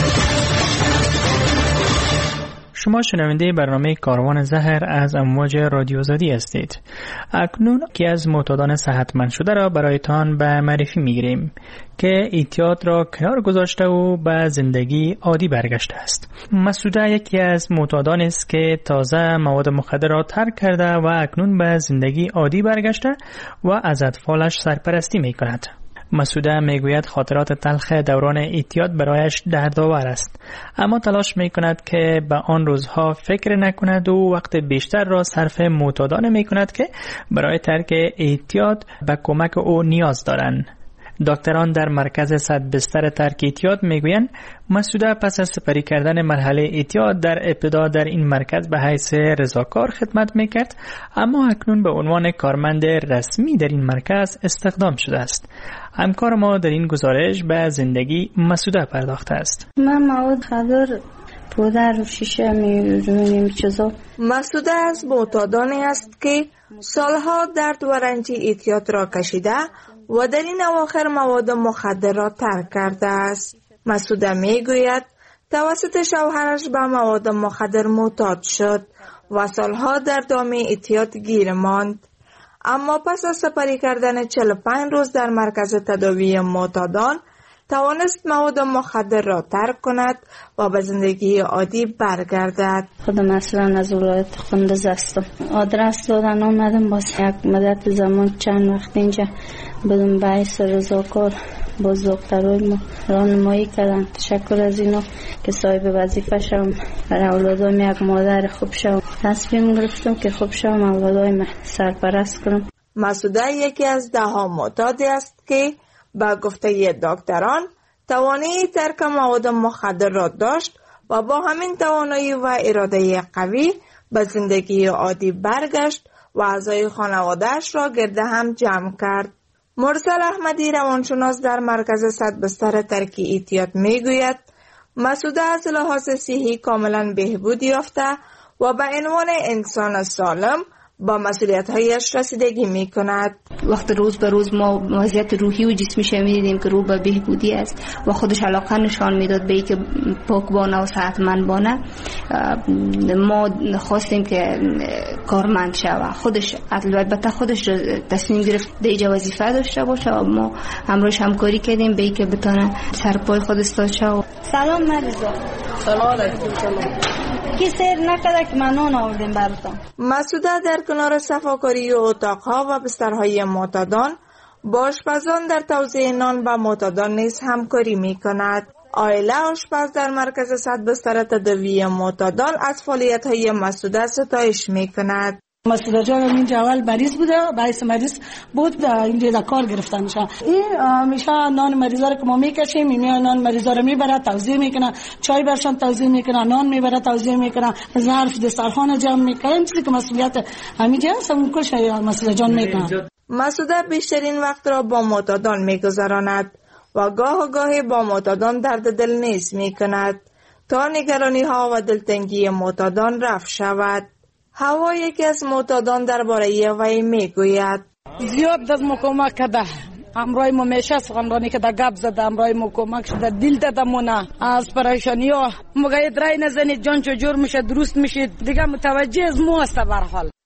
شما شنونده برنامه کاروان زهر از امواج رادیو آزادی هستید. اکنون که از معتادان صحتمند شده را برایتان به معرفی می‌گیریم که اعتیاد را کنار گذاشته و به زندگی عادی برگشته است. مسعوده یکی از معتادان است که تازه مواد مخدر را ترک کرده و اکنون به زندگی عادی برگشته و از اطفالش سرپرستی می‌کند. مسعوده میگوید خاطرات تلخ دوران اعتیاد برایش دردآور است، اما تلاش میکند که به آن روزها فکر نکند و وقت بیشتر را صرف معتادان میکند که برای ترک اعتیاد به کمک او نیاز دارند. دکتران در مرکز 100 بستر ترک اعتیاد میگویند مسعوده پس از سپری کردن مرحله اعتیاد در ابتدا در این مرکز به حیث رضاکار خدمت میکرد، اما اکنون به عنوان کارمند رسمی در این مرکز استخدام شده است. همکار ما در این گزارش به زندگی مسعوده پرداخته است. من مواد مخدر پودر و شیشه می‌رویم چیزا. مسعوده از معتادانی است که سالها درد و رنج اعتیاد را کشیده و در این اواخر مواد مخدر را ترک کرده است. مسعوده میگوید توسط شوهرش به مواد مخدر معتاد شد و سالها در دام اعتیاد گیر ماند، اما پس از سپری کردن 45 روز در مرکز تداوی معتادان توانست مواد مخدر را ترک کند و به زندگی عادی برگردد. خودم اصلا از ولایت قندوز هستم. آدرس دادن آمدم، باز یک مدت زمان چند وقت اینجا بدون بحث رضاکار باز دکترای ما راهنمایی کردن. تشکر از اینا که صاحب وظیفه شدم، برای اولادام یک مادر خوب شدم. تصمیم گرفتم که خوب شدم اولادای سرپرست کنم. مسعوده یکی از 10 معتادی است که با گفته دکتران توانایی ترک مواد مخدر را داشت و با همین توانایی و اراده قوی به زندگی عادی برگشت و اعضای خانواده‌اش را گرد هم جمع کرد. مرسل احمدی روانشناس در مرکز 100 بستر ترک اعتیاد میگوید مسعوده از لحاظ صحی کاملا بهبود یافته و به عنوان انسان سالم با مسئولیت‌هایش رسیدگی می‌کند. وقت روز به روز ما وضعیت روحی و جسمیش می‌دیدیم که رو به بهبودی است و خودش علاقه نشان میداد به اینکه پاکبانه و صحتمندانه. ما خواستیم که کارمند شود. خودش البته خودش تصمیم گرفت دیگه وظیفه داشته باشه و ما همراهش همکاری کردیم به اینکه بتونه سرپای خود استاد شه. سلام مریضا. سلام علیکم. کی سیر نکرده که من نان آوردیم براتون. مسعوده در کنار صفاکاری اتاقها و بسترهای معتادان با آشپزان در توزیع نان به معتادان نیز همکاری می‌کند. عائله آشپز در مرکز 100 بستر تداوی معتادان از فعالیت‌های مسعوده ستایش می‌کند. مسعوده جان اینجا اول مریض بوده، باعث مریض بود اینجا کار گرفتن میشه. این میشه نان مریضا رو که ما میکشیم، میاد نان مریضا رو میبره توزیع میکنه، چای برشان توزیع میکنه، نان میبره توزیع میکنه، ظرف دسترخوان جمع میکنه. این چیزی که مسئولیت همینجا است، اون کلش مسعوده جان میکنه. مسعوده بیشترین وقت را با معتادان میگذراند و گاه با معتادان درد دل نیز میکند تا نگرانی ها و دلتنگی معتادان رفع شود. هوا یکی از معتادان درباره وی میگوید زیاد دست کمک کرده، امرای ما میشه سخنرانی که گپ زده، امرای ما کمک شده، دل دادمونه از پریشانی ها. مگه رای نزنید جان چجور میشه درست میشه دیگه، متوجه از ما است به هر حال.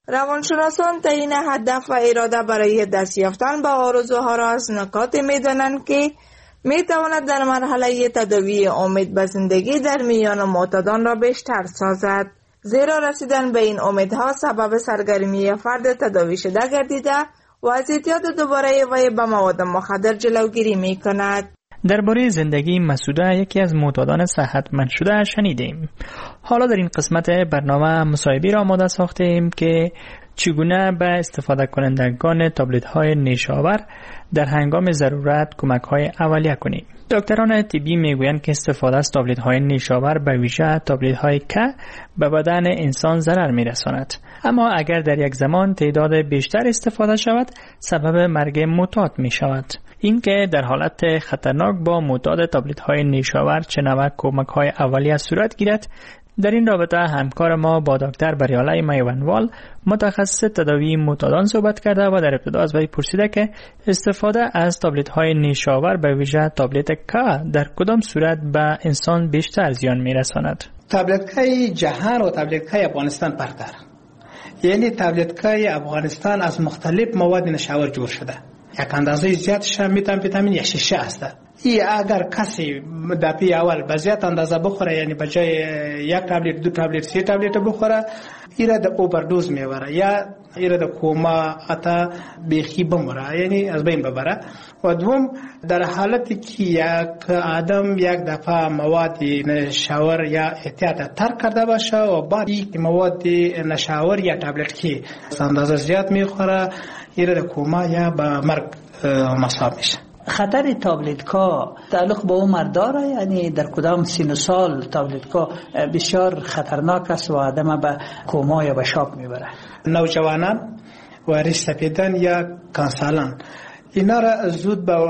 روانشناسان تعیین هدف و اراده برای دست یافتن به آرزوها را از نکات می‌دانند که می‌تواند در مرحله تداوی امید به زندگی در میان معتادان را بیشتر سازد، زیرا رسیدن به این امیدها سبب سرگرمی فرد تداوی شده گردیده و از اعتیاد دوباره وی به مواد مخدر جلوگیری می‌کند. درباره زندگی مسعوده، یکی از معتادان صحتمند شده، شنیدیم. حالا در این قسمت برنامه مصاحبه را آماده ساختیم که چگونه به استفاده کنندگان تابلت های نیشاور در هنگام ضرورت کمک های اولیه کنیم. دکتران طبی میگویند که استفاده از تابلت های نیشاور به ویژه تابلت های که به بدن انسان ضرر میرساند، اما اگر در یک زمان تعداد بیشتر استفاده شود سبب مرگ معتاد می شود. این که در حالت خطرناک با معتاد تابلت های نیشاور چه نوع کمک های اولیه صورت گیرد، در این رابطه همکار ما با دکتر بریاله میوانوال متخصص تداوی معتادان صحبت کرده و در ابتدا از وی پرسیده که استفاده از تابلت های نیشاور به ویژه تابلت که در کدام صورت به انسان بیشتر زیان میرساند. تابلت که جهان و تابلت که افغانستان فرق داره. یعنی تابلت که افغانستان از مختلف مواد نشاور جور شده. یک اندازه زیادش ویتامین یا شیشه است. این اگر کسی دفعه اول به زیاد اندازه بخوره، یعنی به جای یک تابلت 2 تابلت 3 تابلت بخوره، ایره د اووردوز میبره یا ایره د کوما اتا بیخی بمره، یعنی از بین ببره. و دوم در حالتی که یک آدم یک دفعه مواد نشاور یا احتیاط ترک کرده باشه و بعد یک مواد نشاور یا تابلت که اندازه زیاد میخوره، ایره د کوما یا به مرگ مصاب میشه. خطر تابلت کا تعلق به عمر داره، یعنی در کدام سن سال تابلت کا بسیار خطرناک است و آدم به کوما یا به شاک میبره؟ نوجوانان و ریش سپیدن یا کانسالان اینا را زود به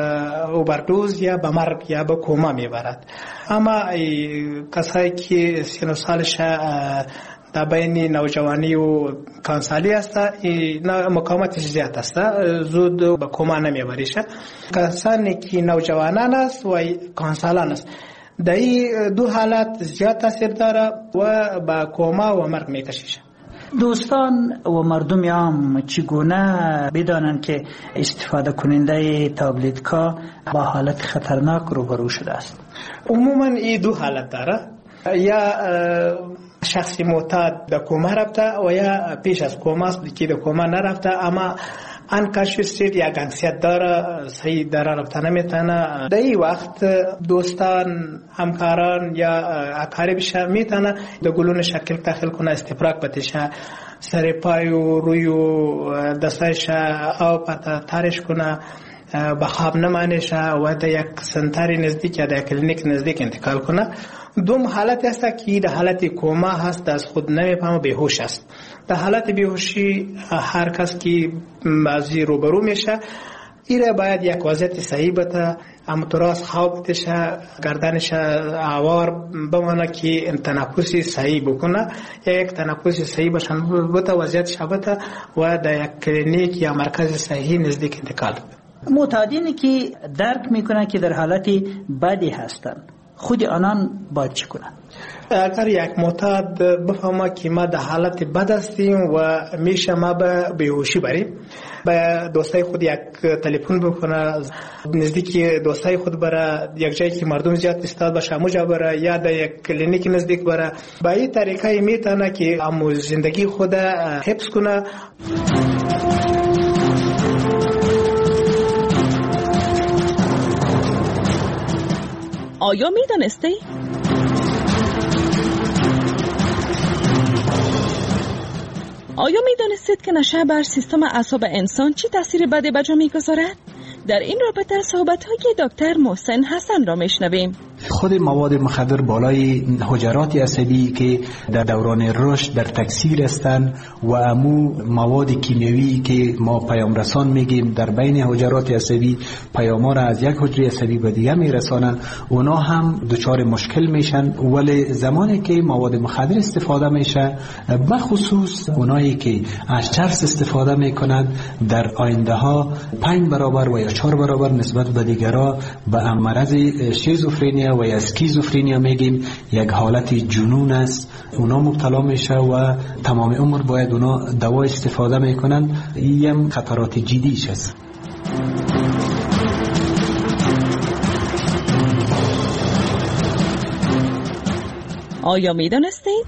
اووردوز یا به مرگ یا به کوما میبرد. اما کسایی که سن سالش در بین نوجوانی و کانسالی است، مقاومتش زیاد است، زود به کوما نمیبریشه. کسانی که نوجوانان است و کانسالان است، در این دو حالت زیاد تاثیر داره و به کوما و مرگ میکشیشه. دوستان و مردم عام چگونه بدانند که استفاده کننده تابلت کا با حالت خطرناک روبرو شده است؟ عموما این دو حالت داره، یا شخصی معتاد به کوما رفته و یا پیش از کوما است که به کوما نرفته، اما انکاشوستید یا گنگسیت داره، صحیح داره رفته نمیتونه. در این وقت دوستان، همکاران یا اقاربش میتونه در گلون شکل داخل کنه، استفراغ بتشه، سر پای و روی و دستایش آب تارش کنه، به خواب نمانشه و در یک سنتری نزدیک یا در کلینیک نزدیک انتقال کنه. دوم حالت است که در حالت کوما هست، از خود نمیفهمه، بیهوش است. در حالت بیهوشی هر کس که بعضی روبرو میشه، ایره باید یک وضعیت صحیح بده، اما تراس خواب بتشه، گردنش آوار بمانه که تنفسی صحیح بکنه، یک تنفسی صحیح بشن بده، وضعیتش بده و در یک کلینیک یا مرکز صحیح نزدیک انتقال بده. معتادینی که درک میکنن که در حالت بدی هستن، خود آنان باید چی کنن؟ اگر یک معتاد بفهمه که ما در حالت بد هستیم و میشه ما به بیهوشی بریم، به دوستای خود یک تلفن بکنه، نزدیک دوستای خود بره، یک جایی که مردم زیاد استاد باشه موجا بره، یا در یک کلینیک نزدیک بره. به این طریقه میتونه که زندگی خود حفظ کنه. آیا میدانستی؟ آیا میدانستید که نشه بر سیستم اعصاب انسان چی تاثیر بدی به جا میگذارد؟ در این رابطه صحبت‌های دکتر محسن حسن را میشنویم. خود مواد مخدر بالای حجرات عصبی که در دوران رشد در تکثیر هستند و امو مواد کیمیایی که ما پیام رسان میگیم در بین حجرات عصبی پیام‌ها را از یک حجره عصبی به دیگه میرسانند، اونا هم دچار مشکل میشن. ولی زمانی که مواد مخدر استفاده میشه، بخصوص اونایی که از چرس استفاده میکنند، در آینده ها 5 برابر و یا 4 برابر نسبت به دیگرها به مرض شیزوفرنیا میشه و اسکیزوفرنیا میگیم، یک حالت جنون است، اونا مبتلا میشه و تمام عمر باید اونا دوا استفاده میکنن. این خطرات جدیش است. آیا میدانستید؟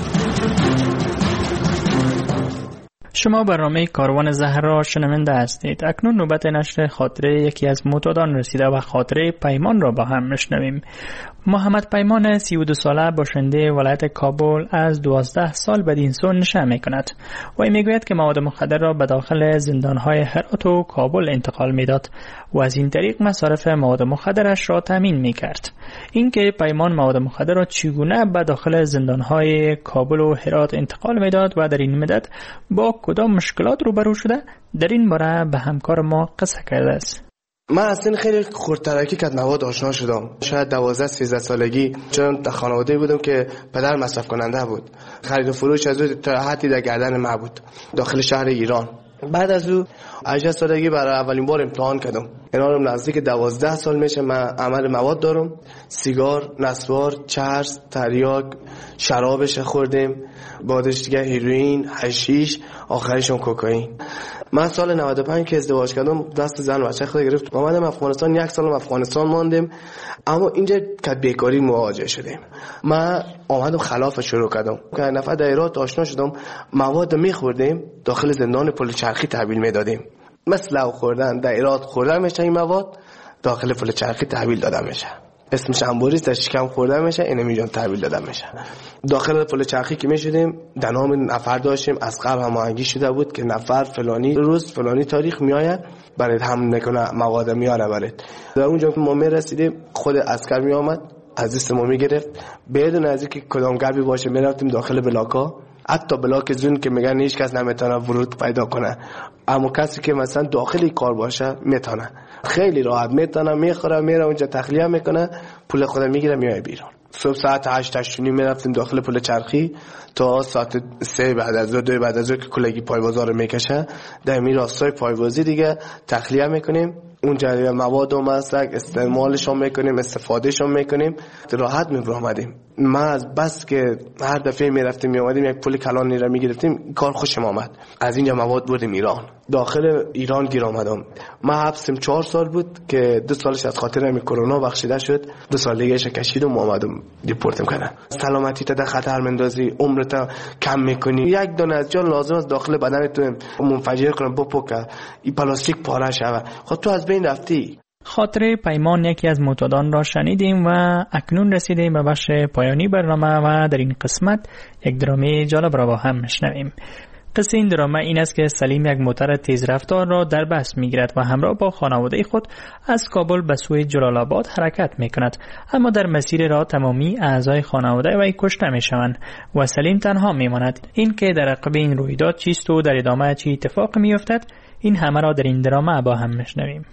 شما برنامه کاروان زهر را شنونده هستید. اکنون نوبت نشر خاطره یکی از معتادان رسیده و خاطره پیمان را با هم میشنویم. محمد پیمان 32 ساله باشنده ولایت کابل از 12 سال بدین سو نشه میکند. او میگوید که مواد مخدر را به داخل زندانهای هرات و کابل انتقال میداد و از این طریق مصارف مواد مخدرش را تامین میکرد. اینکه پیمان مواد مخدر را چگونه به داخل زندانهای کابل و هرات انتقال میداد و در این مدت با کدام مشکلات روبرو شده، در این باره به همکار ما قصه کرده است. من اصلا خیلی خردترکی که مواد آشنا شدم، شاید 12-13 سالگی، چون در خانواده بودم که پدر مصرف کننده بود. خرید و فروش از او تا حدی در گردن ما بود داخل شهر ایران. بعد از او 18 سالگی برای اولین بار امتحان کردم. اینا نزدیک 12 سال میشه من عمل مواد دارم. سیگار، نسوار، چرس، تریاک، شرابش خوردیم، بعدش دیگه هیروئین، حشیش، آخرشون کوکائین. من سال 95 که ازدواج کردم دست زن و بچه خود گرفت. اومدم افغانستان، 1 سال افغانستان ماندیم، اما اینجا که بیکاری مواجه شدیم. من اومدم خلاف شروع کردم که نفر دایرات آشنا شدم، مواد میخوردیم داخل زندان پل چرخی تحویل میدادیم. مثل او خوردن، دایرات خوردن میشه، این مواد داخل پل چرخی تحویل داده میشه. اسمش انبوریست، در شکم خورده میشه، اینو میجان تحویل داده میشه. داخل پل چرخی که میشدیم در نام نفر داشتیم، از قبل هماهنگی شده بود که نفر فلانی روز فلانی تاریخ میآید برای هم نکنه مواد میاره برات. در اونجا که ما میرسیدیم خود عسکر میآمد از دست ما میگرفت، بدون از اینکه کدام گربی باشه میرفتیم داخل بلاکا، حتی بلاک زون که میگن هیچ کس نمیتونه ورود پیدا کنه، اما کسی که مثلا داخلی کار باشه میتونه، خیلی راحت میتونه، میخوره، میره اونجا تخلیه میکنه، پول خود میگیره میای بیرون. صبح ساعت 8-8 میرفتیم داخل پل چرخی تا ساعت 3 بعد از 2 بعد از که کلگی پایوازا رو میکشه، در می راستای پایوازی دیگه تخلیه میکنیم، اونجا مواد و مسک استعمالشون میکنیم، استفادهشون میکنیم، راحت میبرامدیم. ما از بس که هر دفعه میرفتیم میامدیم یک پول کلانی را میگرفتیم، کار خوشم آمد. از اینجا مواد بردیم ایران، داخل ایران گیر آمدم. ما حبسم 4 سال بود که 2 سالش از خاطر همین کرونا بخشیده شد، 2 سال دیگهش کشیدم و اومدم دیپورتم کردن. سلامتی تا در خطر مندازی، عمرت کم میکنی، یک دانه از جان لازم است داخل بدنت منفجر کنه بپکه، این پلاستیک پاره شوه، خود تو از بین رفتی. خاطره پیمان یکی از معتادان را شنیدیم و اکنون رسیدیم به بخش پایانی برنامه و در این قسمت یک درامه جالب را با هم میشنویم. قصه این درامه این است که سلیم یک موتر تیز رفتار را در بس میگیرد و همراه با خانواده خود از کابل به سوی جلال آباد حرکت میکند، اما در مسیر راه تمامی اعضای خانواده وی کشته میشوند و سلیم تنها میماند. این که در عقب این رویداد چیست و در ادامه چه اتفاق میافتد، این همه را در این درامه با هم میشنویم.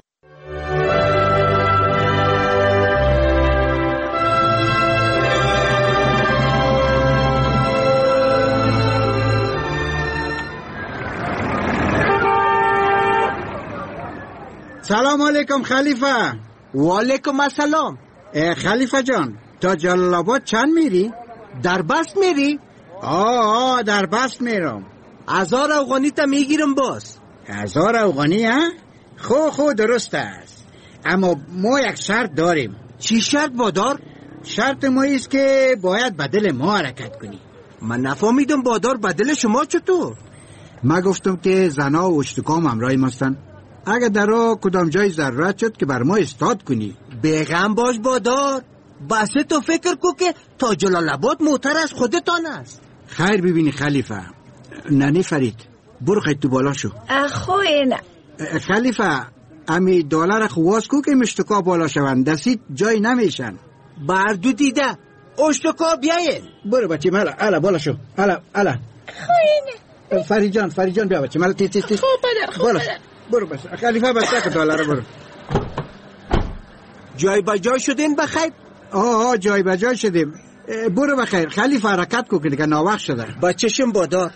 سلام علیکم خلیفه. و علیکم السلام. خلیفه جان، تا جلال آباد چند میری؟ در بست میری؟ آه در بست میرم. 1000 افغانی تا میگیرم باز. 1000 افغانی ها؟ خو درست است، اما ما یک شرط داریم. چی شرط بادار؟ شرط ما ایست که باید بدل ما حرکت کنی. من نفهمیدم بادار، بدل شما چطور؟ ما گفتم که زنا و اشتکام همراه ماستن، اگر در راه کدام جای ضرورت شد که بر ما استاد کنی. بیغم باش بادار، بس تو فکر کو که تا جلال آباد موتر از خودتان است. خیر ببینی خلیفه. ننی فرید برو خیلی تو بالا شو. خوینه خلیفه، امی دلار خواست کو که مشتکا بالا شوند، دستید جای نمیشن. بردو دیده اشتکا بیاین. برو بچه مالا، الا بالا شو، الا خوینه. فرید جان بیا بچه مالا، تیز خوب بدر برو بس خلیفه بس که دلار برو. جای با جای شدین بخیر؟ آه جای با جای شدیم. برو بخیر خلیفه، حرکت کو که ناوقت شده. با چشم بادار.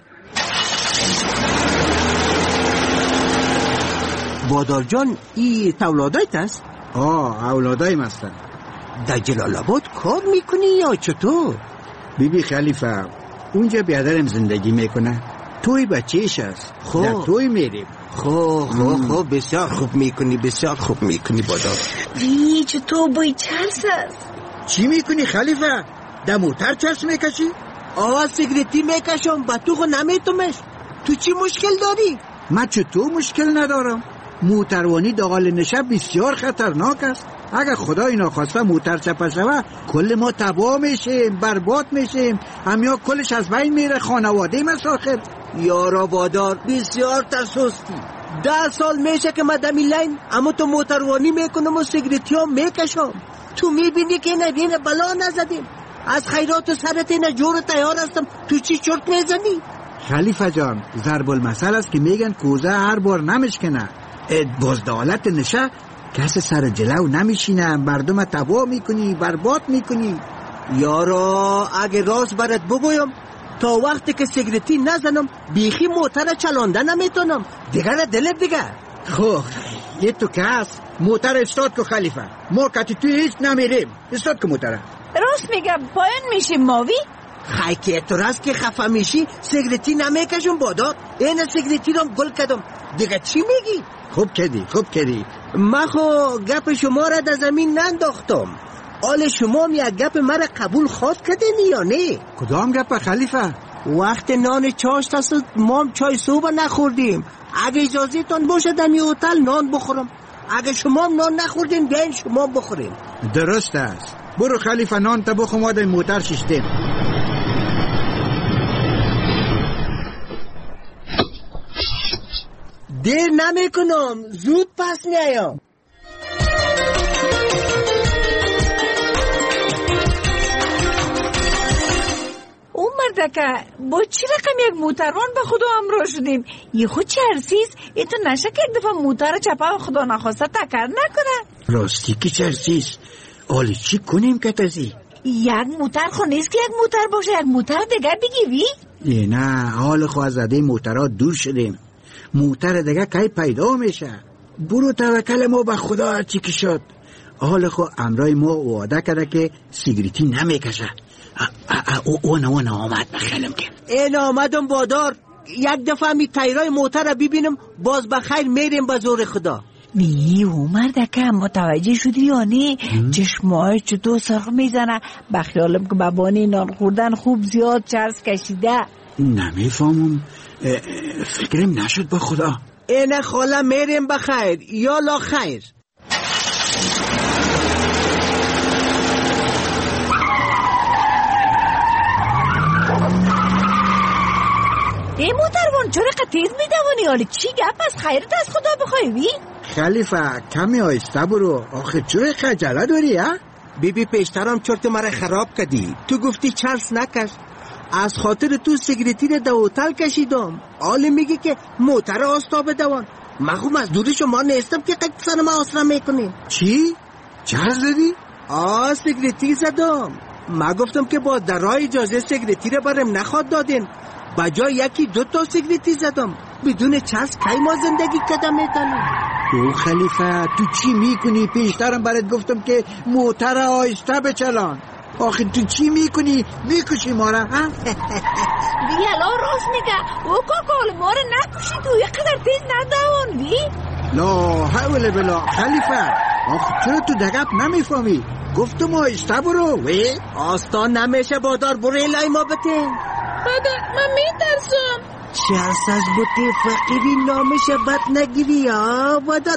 بادار جان، ای اولادایت است؟ اولادایم هستن. در جلال آباد کار میکنی یا چطور؟ بیبی خلیفه اونجا بیادرم زندگی میکنه، توی بچهش هست، در توی میریم. خب بسیار خوب میکنی، بسیار خوب میکنی بادار. وی چطور بوی چرس است؟ چی میکنی خلیفه؟ در موتر چرس میکشی؟ سیگریتی میکشم، با تو خو نمیتومش. تو چی مشکل داری؟ من چطور مشکل ندارم؟ موتروانی داخل نشه بسیار خطرناک است. اگر خدای ناخواسته موتر چپه شوه کل ما تباه میشیم، برباد میشیم، همیا کلش از بین میره، خانواده مساخر. یارا بادار بسیار ترسوستی. 10 سال میشه که من دمی لین اما تو موتروانی میکنم و سیگریتی ها میکشم. تو میبینی که نبینه بلا نزدیم. از خیرات سرت اینه جور تیار هستم، تو چی چرت میزنی؟ خلیفه جان ضرب المثل است که میگن کوزه هر بار نمیشکنه. بزدالت نشه کس سر جلو نمیشینه، مردم تباه میکنی، برباد میکنی. یارا اگه راست برات بگویم تا وقتی که سیگریتی نزنم بیخی موتر چلانده نمیتونم. دیگر دلت دیگر. خب یه تو که هست موتر استاد که خلیفه، ما کتی توی هیچ نمیریم. استاد که موتره. راست میگم پایان میشیم ماوی. خی که اعتراض که خفه میشی سیگریتی نمیکشم بادار. این سیگریتی رو گل کردم. دیگه چی میگی؟ خوب کردی. من خو گپ شما را در زمین ننداختم. آل شما یک گپ مرا قبول خواست کردین یا نه؟ کدام گپ خلیفه؟ وقت نان چاشت است ما چای صبح نخوردیم. اگه اجازه تان باشه در می هتل نان بخورم. اگه شما نان نخوردین بیاین شما بخورین. درست است. برو خلیفه نان تا بخور، ما در موتر ششتیم. دیر نمیکنم، زود پس میایم. اون مردکه با چی رقم یک موتروان به خدا همراه شدیم؟ یه خود چرسیز ای تو نشه که یک دفعه موتر چپه خدا نخواسته تکر نکنه. راستی که چرسیز آلی چی کنیم که تزی؟ یک موتر خو نیست که یک موتر باشه، یک موتر دیگه بگی وی؟ نه حال خو از زده موترها دور شدیم. موتر دیگه کی پیدا میشه. برو توکل ما به خدا هرچی که شد. حال خو امرای ما وعده کرده که سیگریتی نمیکشه. اون آمد بخیلم که این آمدم بادار. یک دفعه می تیرای موتر ببینم باز بخیر میریم به زور خدا. وی عمر دکه متوجه شدی یا نه؟ چشمای چطور سرخ میزنه. بخیالم که بابانی نان خوردن خوب زیاد چرس کشیده. نمیفهمم، فکرم نشد با خدا. این خاله میریم بخیر یا لا خیر. ای موتروان چرا تیز میدوانی؟ حالا چی گپ از خیرت از خدا بخوای وی؟ خلیفه کمی آیسته برو، آخه چرا خجله داری ها؟ بیبی پیشترم چرت مرا خراب کردی. تو گفتی چرس نکش، از خاطر تو سیگریتی رو در هتل کشیدم. حالا میگی که موتر آستاب دوان. من خوب از دوری شما نیستم که قد سر ما آسرا میکنی. چی؟ چرس زدی؟ سیگریتی زدم. من گفتم که با درای اجازه سیگریتی رو برم نخواد دادین، بجای یکی 2 سیگریتی زدم. بدون چرس کی ما زندگی کدام میتونیم؟ او خلیفه تو چی میکنی؟ پیشترم برات گفتم که موتر آیسته بچلان. آخه تو چی میکنی؟ میکشی ما را ها؟ بیالا راست میگه. او کاکال ما را نکشی، تو یقدر تیز ندوان وی. لا حول بلا خلیفه، آخه چرا تو دقیق نمیفهمی؟ گفتم آیسته برو وی. آستان نمیشه بادار، برو الهی ما بتین. من میترسم. چرس از بوتی فقیری نامشه بد نگیری ها بادار.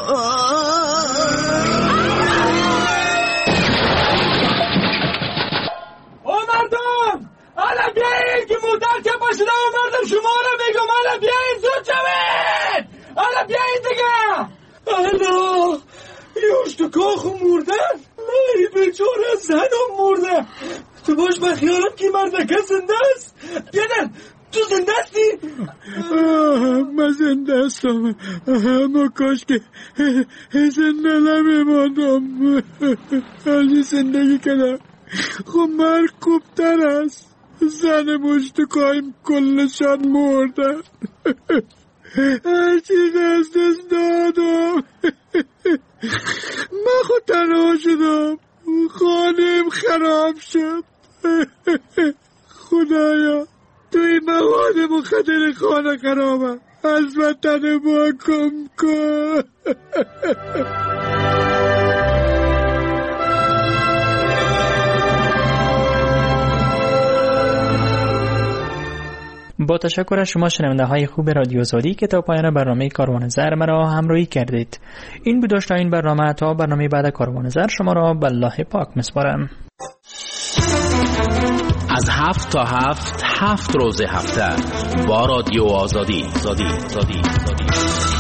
مردم حالا بیایید که موتر چپا شده و مردم شما رو میگم حالا بیایید زود شوید. حالا بیایید دیگه. حالا یوش تو کاخو مردن. ای بیچاره زنم مرده. تو باش بخیالم که مردکه زنده است. بیادن تو زنده هستی؟ من زنده هستم، اما کاش که زنده نمیماندم. حالی زندگی کردم. خب مرگ خوبتر است. زن مشت قایم کلشان مردن. هرچی دست دادم. من خود تنها شدم. خراب شد. خدایا توی مواد مخدر خانه خرابه، از وطن ما کم کن. با تشکر از شما شنونده های خوب رادیو زادی که تا پایان برنامه کاروان زر مرا همراهی کردید. این بود داشته این برنامه. تا برنامه بعد کاروان زر شما را به الله پاک میسپارم. از 7 تا 7 روز هفته با رادیو آزادی.